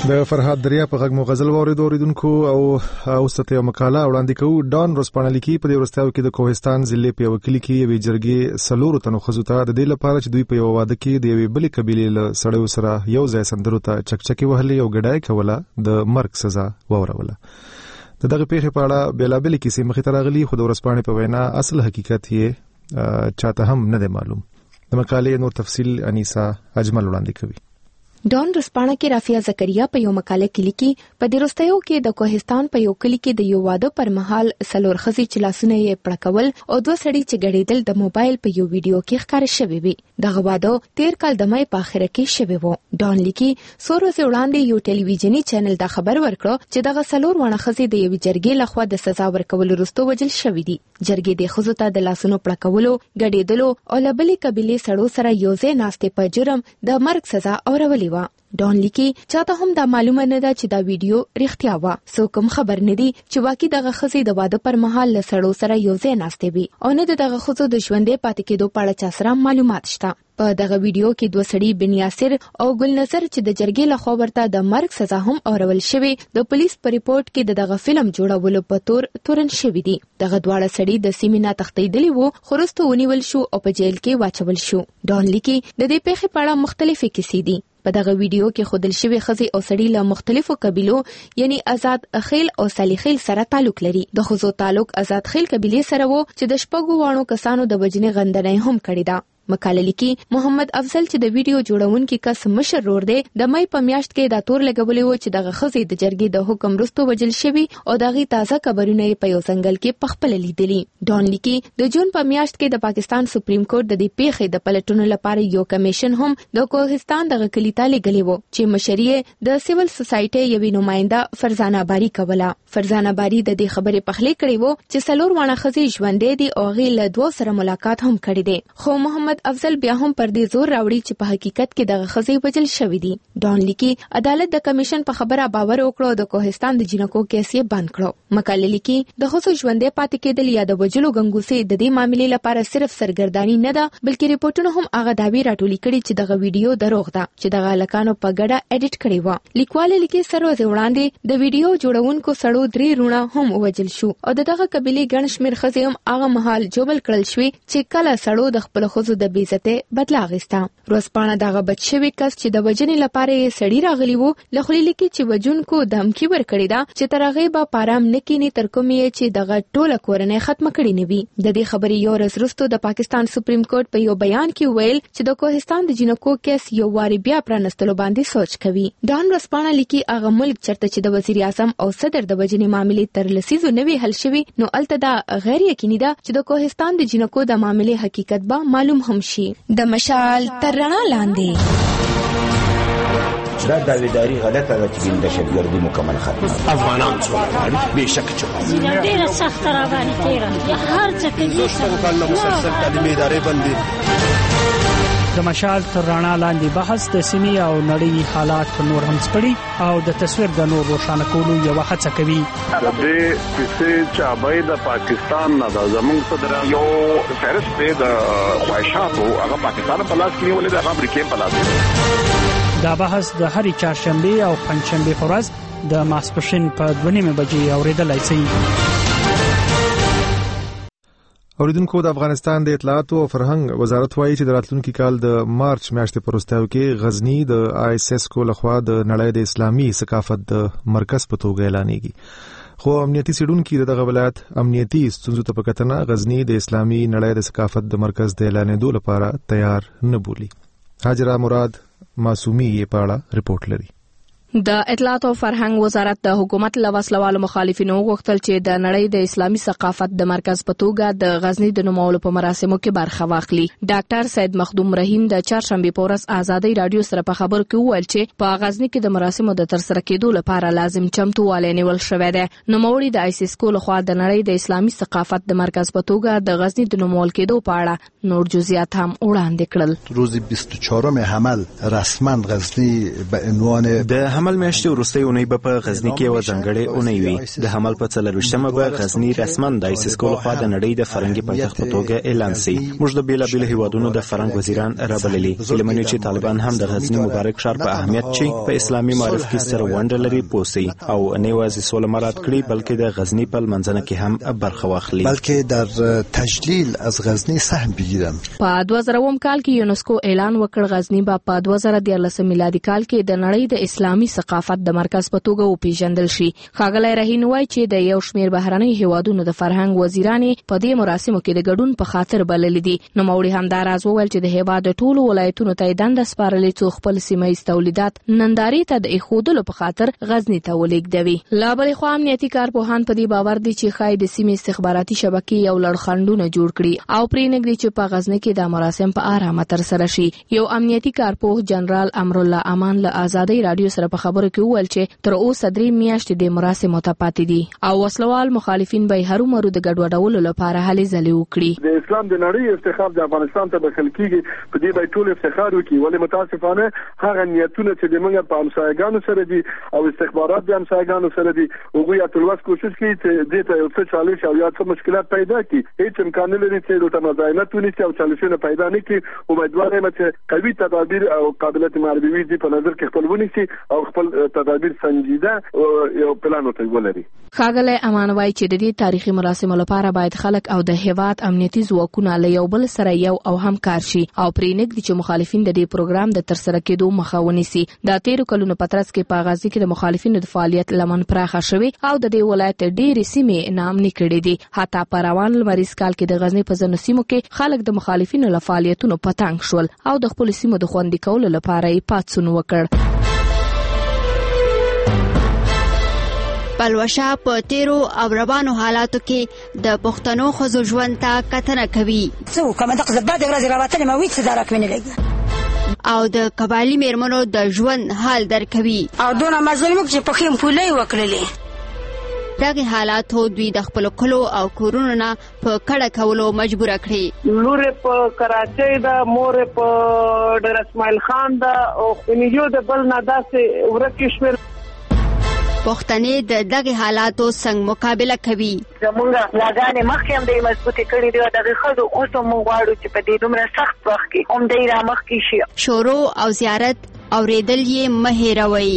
د فرهاد دریا په غږ مو غزل واورېدو اوریدونکو او اوس ته یو مقاله وړاندې کوو. ډان روسپانه لیکي په دې ورستیاو کې د کوهستان ضلع په یو کلی کې یوې جرګې څلورو تنو ښځو ته د دې لپاره چې دوی په یو واده کې د یوې بلې قبیلې له سړیو سره یو ځای سندرو ته چکچکې وهلې او ګډای کوله د مرګ سزا واوروله. د دغه پیښې په اړه بېلابېلې کیسې مخې ته راغلي، خو د ورځپاڼې په وینا اصل حقیقت یې چاته هم نه دی معلوم. د مقالې نور تفصیل انیسا اجمل وړاندې کوي. ډان رسپانه کې رافیا زکریا په یو مقاله کې لیکي په دې وروستیو کې د کوهستان په یو کلی کې د یو واده پر مهال څلور ښځې چې لاسونه یې پړکول او دوه سړي چې ګډېدل د موبایل په یو ویډیو کې ښکاره شوي وي. دغه واده تیر کال د مای په اخره کې شوی و. ډان لیکي څو ورځې وړاندې یو ټلویزیوني چینل دا خبر ورکړ چې دغه څلور ونه ښځې د یوې جرګې لخوا د سزا ورکولو وروسته وژل شوي دي. جرګې د ښځو ته د لاسونو پړکولو، ګډېدلو او له بلې قبیلې سړو سره یو ځای ناستې په جرم د مرګ سزا اورولې وه. ډان لیکي چاته هم دا معلومه نه ده چې دا ویډیو رښتیا وه. څوک هم خبر نه دي چې واقعي دغه ښځې د واده پر مهال له سړو سره یو ځای ناستې وي او نه د دغه ښځو د ژوندې پاتې کېدو په اړه چا سره معلومات شته. په دغه ویډیو کې دوه سړي بن یاسر او ګل نظر چې د جرګې لخوا ورته د مرګ سزا هم اورول شوی د پولیس په ریپورت کې د دغه فلم جوړولو په تور تورن شوی دي. دغه دواړه سړي د سیمې نه تښتېدلي وو، خو وروسته ونیول شو او په جیل کې واچول شو. ډان لیکي د دې پیښې په اړه مختلفې کیسې دي. په دغه ویډیو کې ښودل شوي ښځې او سړي له مختلفو قبیلو یعنی آزاد خیل او صالحیل سره تعلق لري. د ښځو تعلق آزاد خیل قبیلې سره وو چې د شپږو واړو کسانو د وژنې غندنه هم کړې ده. مقاله لیکي محمد افضل چې د ویډیو جوړونکي کس مشر ورور دی د مای په میاشت کې دا تور لګولې و چې دغه ښځې د جرګې د حکم وروسته وژل شوي او دغه تازه قبرونه په یو ځنګل کې پخپله لیدلي. ډان لیکي د جون په میاشت کې د پاکستان سپریم کورټ د دې پیښې د پلټنو لپاره یو کمیشن هم د کوهستان دغه کلي ته لېږلی و چې مشري د سیول سوسایټي یوې نماینده فرزانه باری کوله. فرزانه باری د دې خبرې پخلی کړې و چې څلور واړه ښځې ژوندۍ دي او هغې له دوو سره ملاقات هم کړی دی، خو محمد افضل بیا هم پر دې زور راوړي چې په حقیقت کې دغه ښځې وژل شوي دي. ډان لیکي عدالت د کمیشن په خبره باور وکړو د کوهستان د جنکو کیس یې بند کړو. مقاله لیکي د ښځو ژوندۍ پاتې کېدل یا د وژلو ګنګوسې د دې معاملې لپاره صرف سرګرداني نه ده، بلکې ریپورټونه هم هغه دعوې راټولې کړي چې دغه ویډیو دروغ ده چې دغه هلکانو په ګډه اډیټ کړې وه. لیکواله لیکي څلور ورځې وړاندې د ویډیو جوړونکو سړو درې رونه هم ووژل شو او د دغه قبیلې ګڼ شمېر ښځې هم هغه مهال ژوبل کړل شوې چې کله سړو د خپلو ښځو د بې عزتۍ بدله اخیسته. ورځپاڼه دغه بد شوي کس چې د وژنې لپاره یې سړي راغلي وو له خولې لیکي چې وژونکو دمکي ورکړې ده چې تر هغې به په ارام نه کښېني تر کومې یې چې دغه ټوله کورنۍ ختمه کړې نه وي. د دې خبرې یو ورځ وروسته د پاکستان سپریم کورټ په یو بیان کې ویل چې د کوهستان د جنکو کیس یو وارې بیا پرانستلو باندې سوچ کوي. ډان ورځپاڼه لیکي هغه ملک چرته چې د وزیر اعظم او صدر د وژنې معاملې تر لسیزو نه وي حل شوي، نو هلته دا غیر یقیني ده چې د کوهستان د جنکو د معاملې حقیقت به معلوم هم شي. د مشال تر رڼا لاندې دا داویداری غلطه ده چې د دهشتګردي مکمل ختمه افغانان څومره بېشکه چې ډېره سخته راباندې تېره هر څه کوي شپږ کاله مسلسل تعلیمي ادارې بندي. د مشال تر رڼا لاندې بحث د سیمې او نړۍ حالات نور هم سپړي او د تصویر د نور روښانه کولو یوه هڅه کوي. د دې کیسې چابۍ د پاکستان نه ده، زموږ صدر یو فهرست دی د خواهشاتو، هغه پاکستان په لاس کې نیولې ده، هغه امریکې په لاس کې. دا بحث د هرې چهارشنبې او پنجشنبې په ورځ د ماسپښین په دوه نیمې بجې اورېدلی شئ. اوریدونکو، د افغانستان د اطلاعاتو او فرهنګ وزارت وایي چې د راتلونکي کال د مارچ میاشتې په وروستیو کې غزني د آی اس اس کو لخوا د نړۍ د اسلامي ثقافت د مرکز په توګه اعلانېږي، خو امنیتي څېړونکي د دغه ولایت امنیتي ستونزو ته په کتنه غزني د اسلامي نړۍ د ثقافت د مرکز د اعلانېدو لپاره تیار نه بولي. حاجره مراد معصومی یې په اړه رپورټ لري. د اطلاعات او فرهنګ وزارت د حکومت له وسلوالو مخالفینو غوښتل چې د نړۍ د اسلامي ثقافت د مرکز په توګه د غزني د نومولو په مراسمو کې برخه واخلي. ډاکټر سید مخدوم رحیم د چهارشنبې په ورځ ازادي رادیو سره په خبرو کې وویل چې په غزني کې د مراسمو د ترسره کېدو لپاره لازم چمتووالی نیول شوی دی. نوموړي د آی اس اس کو لخوا د نړۍ د اسلامي ثقافت د مرکز په توګه د غزني د نومول کېدو په اړه نور جزئیات هم وړاندې کړل. روز بیست و چهارم حمل رسما غزني به عنوان د حمل میاشتې وروستۍ اونۍ به په غزني کې یوه ځانګړې اونۍ وي. د حمل په څلرویشتمه به غزني رسما د آیسیسکو لخوا د نړۍ د فرهنګي پایتخت په توګه اعلان شي. موږ د بېلابېلو هیوادونو د فرهنګ وزیران رابللي. هیله منو چې طالبان هم د غزني مبارک ښار په اهمیت چې په اسلامي معرف کې ستره ونډه لري پوه سي او نه یوازې سوله مراعات کړي بلکې د غزني په لمانځنه کې هم برخه واخلي، بلکې در تجلیل از غزني سهم بگیرن. په دوه زره اووم کال کې یونسکو اعلان وکړ غزني به په دوه زره دیارلسم میلادي کال کې د نړۍ د اسلامي ثقافت د مرکز په توګه وپیژندل شي. ښاغلی رهین وایي چې د یو شمېر بهرنۍ هیوادونو د فرهنګ وزیرانې په دې مراسمو کې د ګډون په خاطر بللي دي. نوموړي همدا راز وویل چې د هیواد د ټولو ولایتونو ته یې دنده سپارلې څو خپل سیمه ییز تولیدات نندارې ته د ایښودلو په خاطر غزني ته ولېږدوي. لا بلې خوا امنیتي کارپوهان په دې باور دي چې ښایي د سیمې استخباراتي شبکې یو لړ خنډونه جوړ کړي او پرېنږدي چې په غزني کې د مراسم په آرامه ترسره شي. یو امنیتي کارپوه جنرال امرالله امان له آزادۍ راډیو سره په خبرو کې وویل چې تر اوسه درې میاشتې د مراسمو ته پاتې دي او وسلوال مخالفین به هرومرو د ګډوډولو لپاره هلې ځلې وکړي. د اسلام د نړۍ افتخار د افغانستان ته بخل کیږي، په دې به ټول افتخار وکړي، ولې متاسفانه هغه نیتونه چې د موږ په همسایګانو سره دي او استخبارات د همسایګانو سره دي هغوی اتلواس کوشش کوي چې دې ته یو څه چالش او یا څه مشکلات پیدا کړي. هیڅ امکان نه لري چې دوی ته مزاحمت ونیسي او چالشونه پیدا نه کړي. امیدوار یم چې قوي تدابیر او قابلیت معرفي دي په نظر کې خپل ونیسي او خپل تدابیر سنجیده یو پلان ورته ولري. ښاغلی امان وایي چې د دې تاریخي مراسمو لپاره باید خلک او د هیواد امنیتي ځواکونه له یو بل سره یو او هم کار شي او پرېنږدي چې مخالفین د دې پروګرام د ترسره کېدو مخه ونیسي. د تیرو کلونو په ترڅ کې په غزني کې د مخالفینو د فعالیت لمن پراخه شوې او د دې ولایت ډېرې سیمې ناامني کړې دي. حتی په روان لمریز کال کې د غزني په ځینو سیمو کې خلک د مخالفینو له فعالیتونو په تنګ شول او د خپلو سیمو د خوندي کولو لپاره یې پاڅون وکړ. پلوشه په تیرو او روانو حالاتو کې د پښتنو ښځو ژوند ته کتنه کوي څه وکړم دغه بدې ورځې راوتلې ما ویڅ درک مې نه لګي او د قبایلي میرمنو د ژوند حال درکوي او دونه مظلوم چې په خیم پولې وکړلې. دغه حالاتو دوی د خپل کلو او کورونو نه په کډه کولو مجبور کړي. لور په کراچۍ دا مور په ډېر اسماعیل خان دا او خنیجو د بل نه داسې ورکه شول. پښتنې د دغه حالاتو څنګه مقابله کوي؟ زمونږ لاګانې مخکې هم د مضبوطې کړي دي او دغه ښځو اوس هم موږ غواړو چې په دې دومره سخت وخت کې هم دی را مخکې شي. شورو او زیارت اورېدل یې مه هېروئ.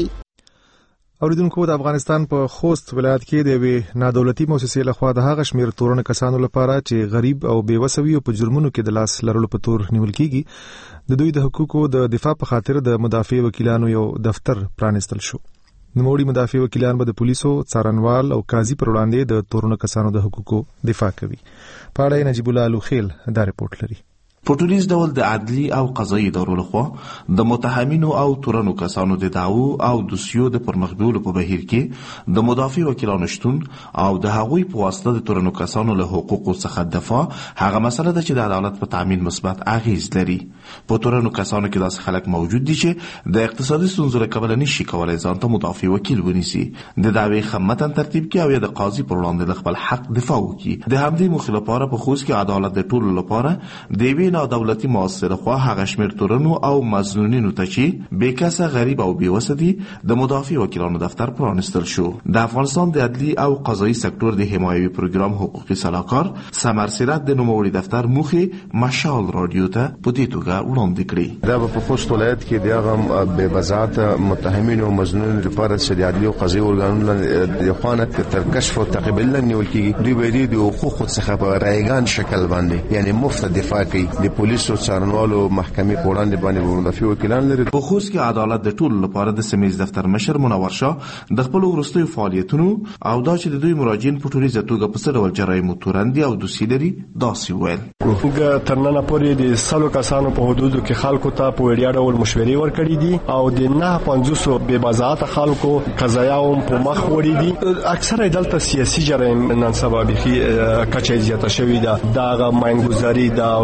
اوریدونکو د افغانستان په خوست ولایت کې د یوې نادولتي مؤسسې لخوا د هغه شمېر تورن کسانو لپاره چې غریب او بېوسه وي او په جرمونو کې د لاس لرلو په تور نیول کیږي د دوی د حقوقو د دفاع په خاطر د مدافع وکیلانو یو دفتر پرانیستل شو. نوموړي مدافع وکیلان به د پولیسو، څارنوال او قاضي پر وړاندې د تورن کسانو د حقوقو دفاع کوي. په اړه نجیب الله لوخیل دا رپورټ لري. په ټولیز ډول د عدلي او قضایي ادارو لخوا د متهمینو او تورنو کسانو د دعوو او دوسیو د پرمخ بیولو په بهیر کې د مدافع وکیلانو شتون او د هغوی په واسطه د تورنو کسانو له حقوقو څخه دفاع هغه مسله ده چې د عدالت په تامین مثبت اغیز لري. په تورنو کسانو کې داسې خلک موجود دي چې د اقتصادي ستونزو له کبله نشي کولای ځان ته مدافع وکیل ونیسي، د دعوی خمتن ترتیب کې او یا د قاضي پر وړاندې د خپل حق دفاع وکړي. د همدې موخې لپاره په خوست کې عدالت د ټولو لپاره د یوې نا دولتي مؤسسه خوا هغه شمېر تورنو او مظنونینو ته چې بېکسه غریب او بېوسه دي د مدافع وکیلانو دفتر پرانیستل شو. د افغانستان د عدلي او قضایي سکتور د حمایوي پروګرام حقوقي سلاکار سمر سیرت د نوموړي دفتر موخې مشال رادیو ته په دې توګه وړاندې کړې. دا په خوست ولایت کې د هغه بې وضاحت متهمینو او مظنونینو لپاره چې د عدلي او قضایي ارګانونو د خوانه تر کشف او تعقیب نیول کېږي. دوی به د حقوقو څخه په رایګان شکل باندې یعنی مفت دفاع کوي. د پولیسو څارنوالو محکمې په وړاندې باندې مدافع وکیلان لري. په خوست کې عدالت د ټولو لپاره د سیمې دفتر مشر منور شاه د خپل وروستیو فعالیتونو او دا چې د دوی مراجعین په ټولیزه توګه په څه ډول جرایمو تورن دي او دوسي لري داسې وویل. موږ تر ننه پورې د سلو کسانو په حدودو کې خلکو ته په وړیا ډول مشورې ورکړې دي او د نه پنځوس بې وضاحت خلکو قضایا هم په مخ وړي دي. اکثره دلته سیاسي جرایم نن سبا بخي کچې زیاته شوې ده. دا ماینګوزاري دا فرض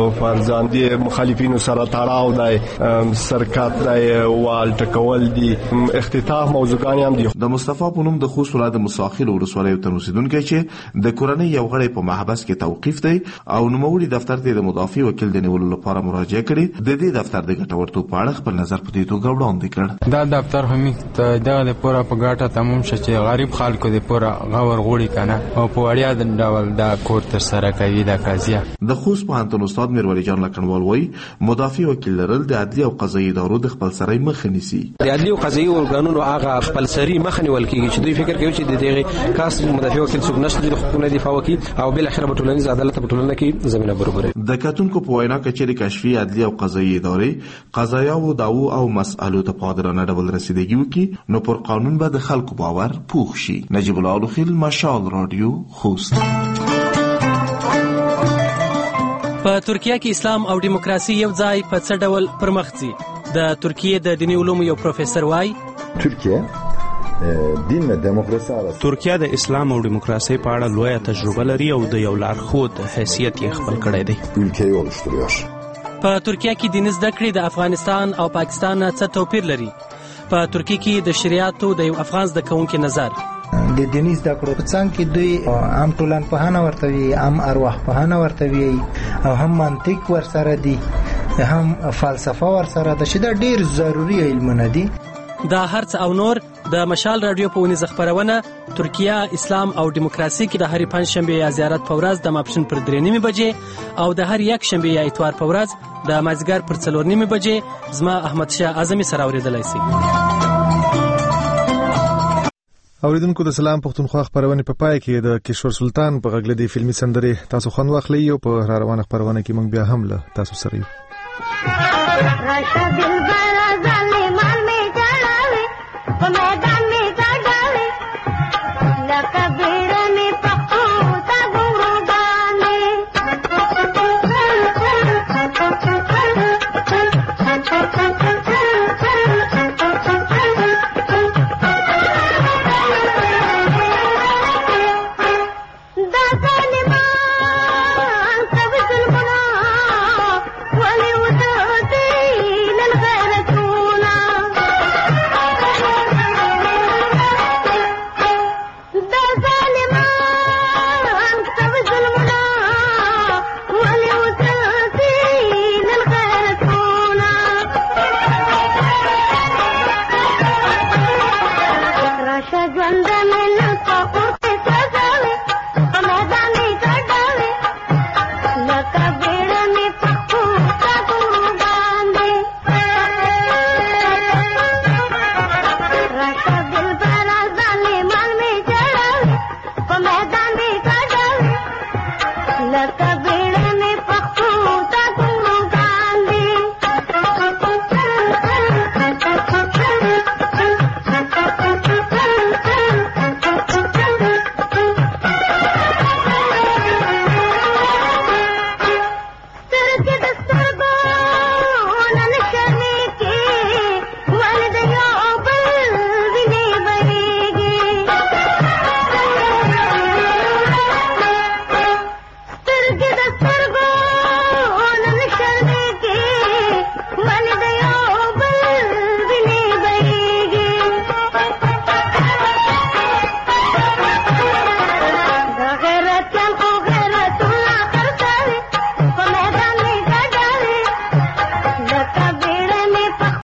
ځان دي مخالفینو سره تړاو دی سرکات دی وال ټکول دي اختتام موضوعګان هم دي. د مصطفی پونم د خوست ولایت مساخیل ولسوالۍ ته اوسیدونکو چې د کورنۍ یو غړی په محبس کې توقیف دی او نوموړي دفتر ته د مدافع وکیل د نیولو لپاره مراجعه کړې. د دې دفتر د ګټورتوب په اړه خپل نظر په دې توګه وړاندې کړ. دا دفتر هم دغه د پوره په ګټه تمام شې چې غریب خلکو د پوره غور غوړي کنه او په وړیا د ډول دا کور تر سره کوي د قضیه. د خوست پوهنتون استاد میرولی جان لکنوال وایي مدافع وکیل لرل د عدلي او قضایي ادارو د خپلسرۍ مخه نیسي. د عدلي او قضایي ارګانونو هغه خپلسري مخه نیول کیږي چې دوی فکر کوي چې د دغه کاس مدافع وکیل څوک نشته د حقوقو دفاع وکړي او بل اخر په ټولنیز عدالت په ټولنه کې زمينه برابرې. د کتونکو په وینا کې چې کشفي عدلي او قضایي ادارې قضایا او داو او مسئلو ته پادرانه ډول رسیدګي وکړي نو پر قانون به د خلکو باور پوخ شي. نجیب الله الخیل، مشال رادیو، خوست. په ترکیه کې اسلام او دیموکراسي یو ځای په څه ډول پرمخ ځي؟ د ترکیه د دیني علومو یو پروفیسور وایي ترکیه دین د دیموکراسي سره ترکیه د اسلام او دیموکراسي په اړه لویه تجربه لري او د یو لارښود حیثیت یې خپل کړی دی. ülkeyi oluşturuyor. په ترکیه کې دیني زده کړې د افغانستان او پاکستان څه توپیر لري؟ په ترکیه کې د شریعتو د یو افغان زده کوونکي نظر. د دیني زده کړو په څنګ کې دوی عام ټولنپوهنه ورته وي، عام ارواحپوهنه ورته وي او هم منطق ورسره دي، هم فلسفه ورسره ده چې دا ډېر ضروري علمونه دي. دا هرڅ او نور د مشال رادیو په ونیزه خبرونه ترکیه، اسلام او دیموکراسي کې د هرې پنځشنبه یا زیارت په ورځ د ماپښین پر درې نیمې بجې او د هر یک شنبه یا اتوار په ورځ د مازدیګر پر څلور نیمې بجې زما احمد شاه اعظمي سره اورېدلای شي. اوریدونکو د سلام پښتونخوا خبرونه په پای کې د کشور سلطان په غږ لدی فلمي سندره تاسو خوند واخلئ او په را روانه خبرونه کې موږ بیا هم له تاسو سره یو.